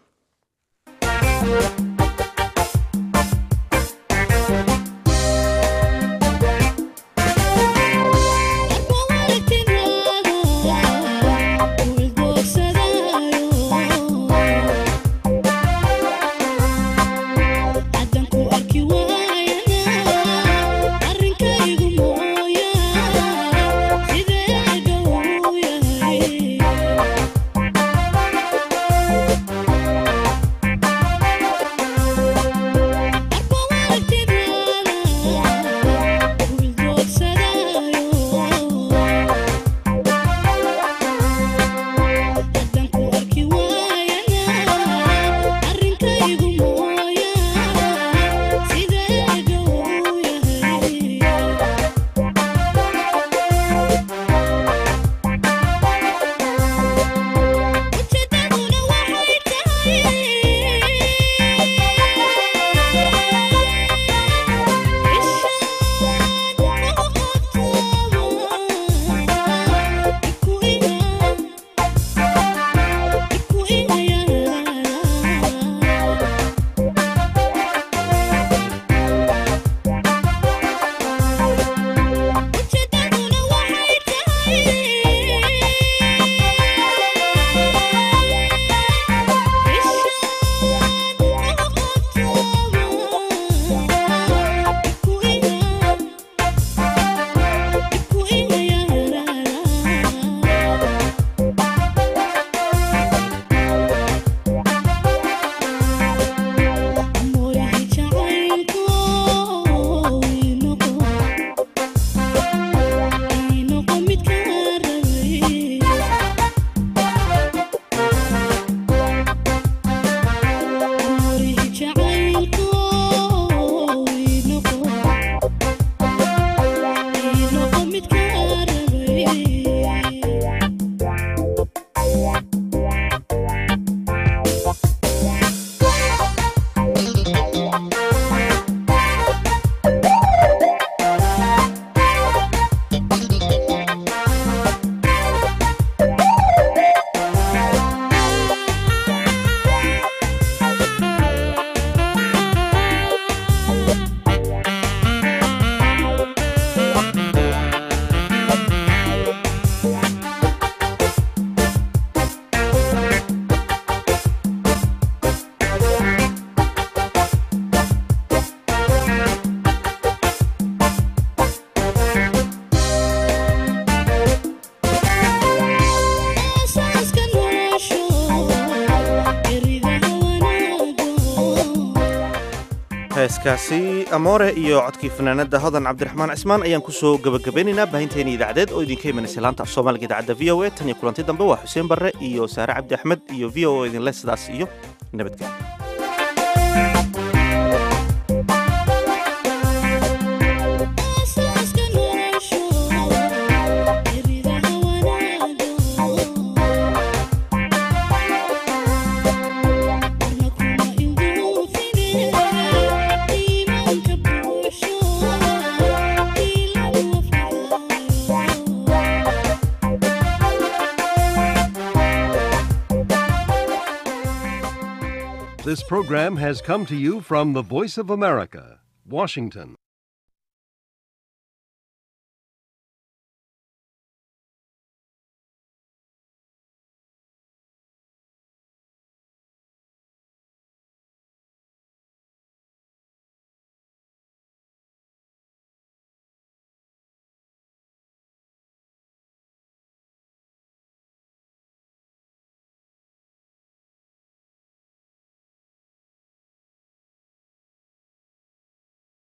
heeskaasi amoore iyo codkii fanaanada hodan cabdiraxmaan cismaan ayaan kusoo gabagabaynaynaa baahinteeni idaacadeed oo idinka imanaysa laanta af soomaaliga idaacadda v o a tan iyo kulanti dambe waa xuseen barre iyo saare cabdi axmed iyo v o idinle sidaas iyo This program has come to you from the Voice of America, Washington.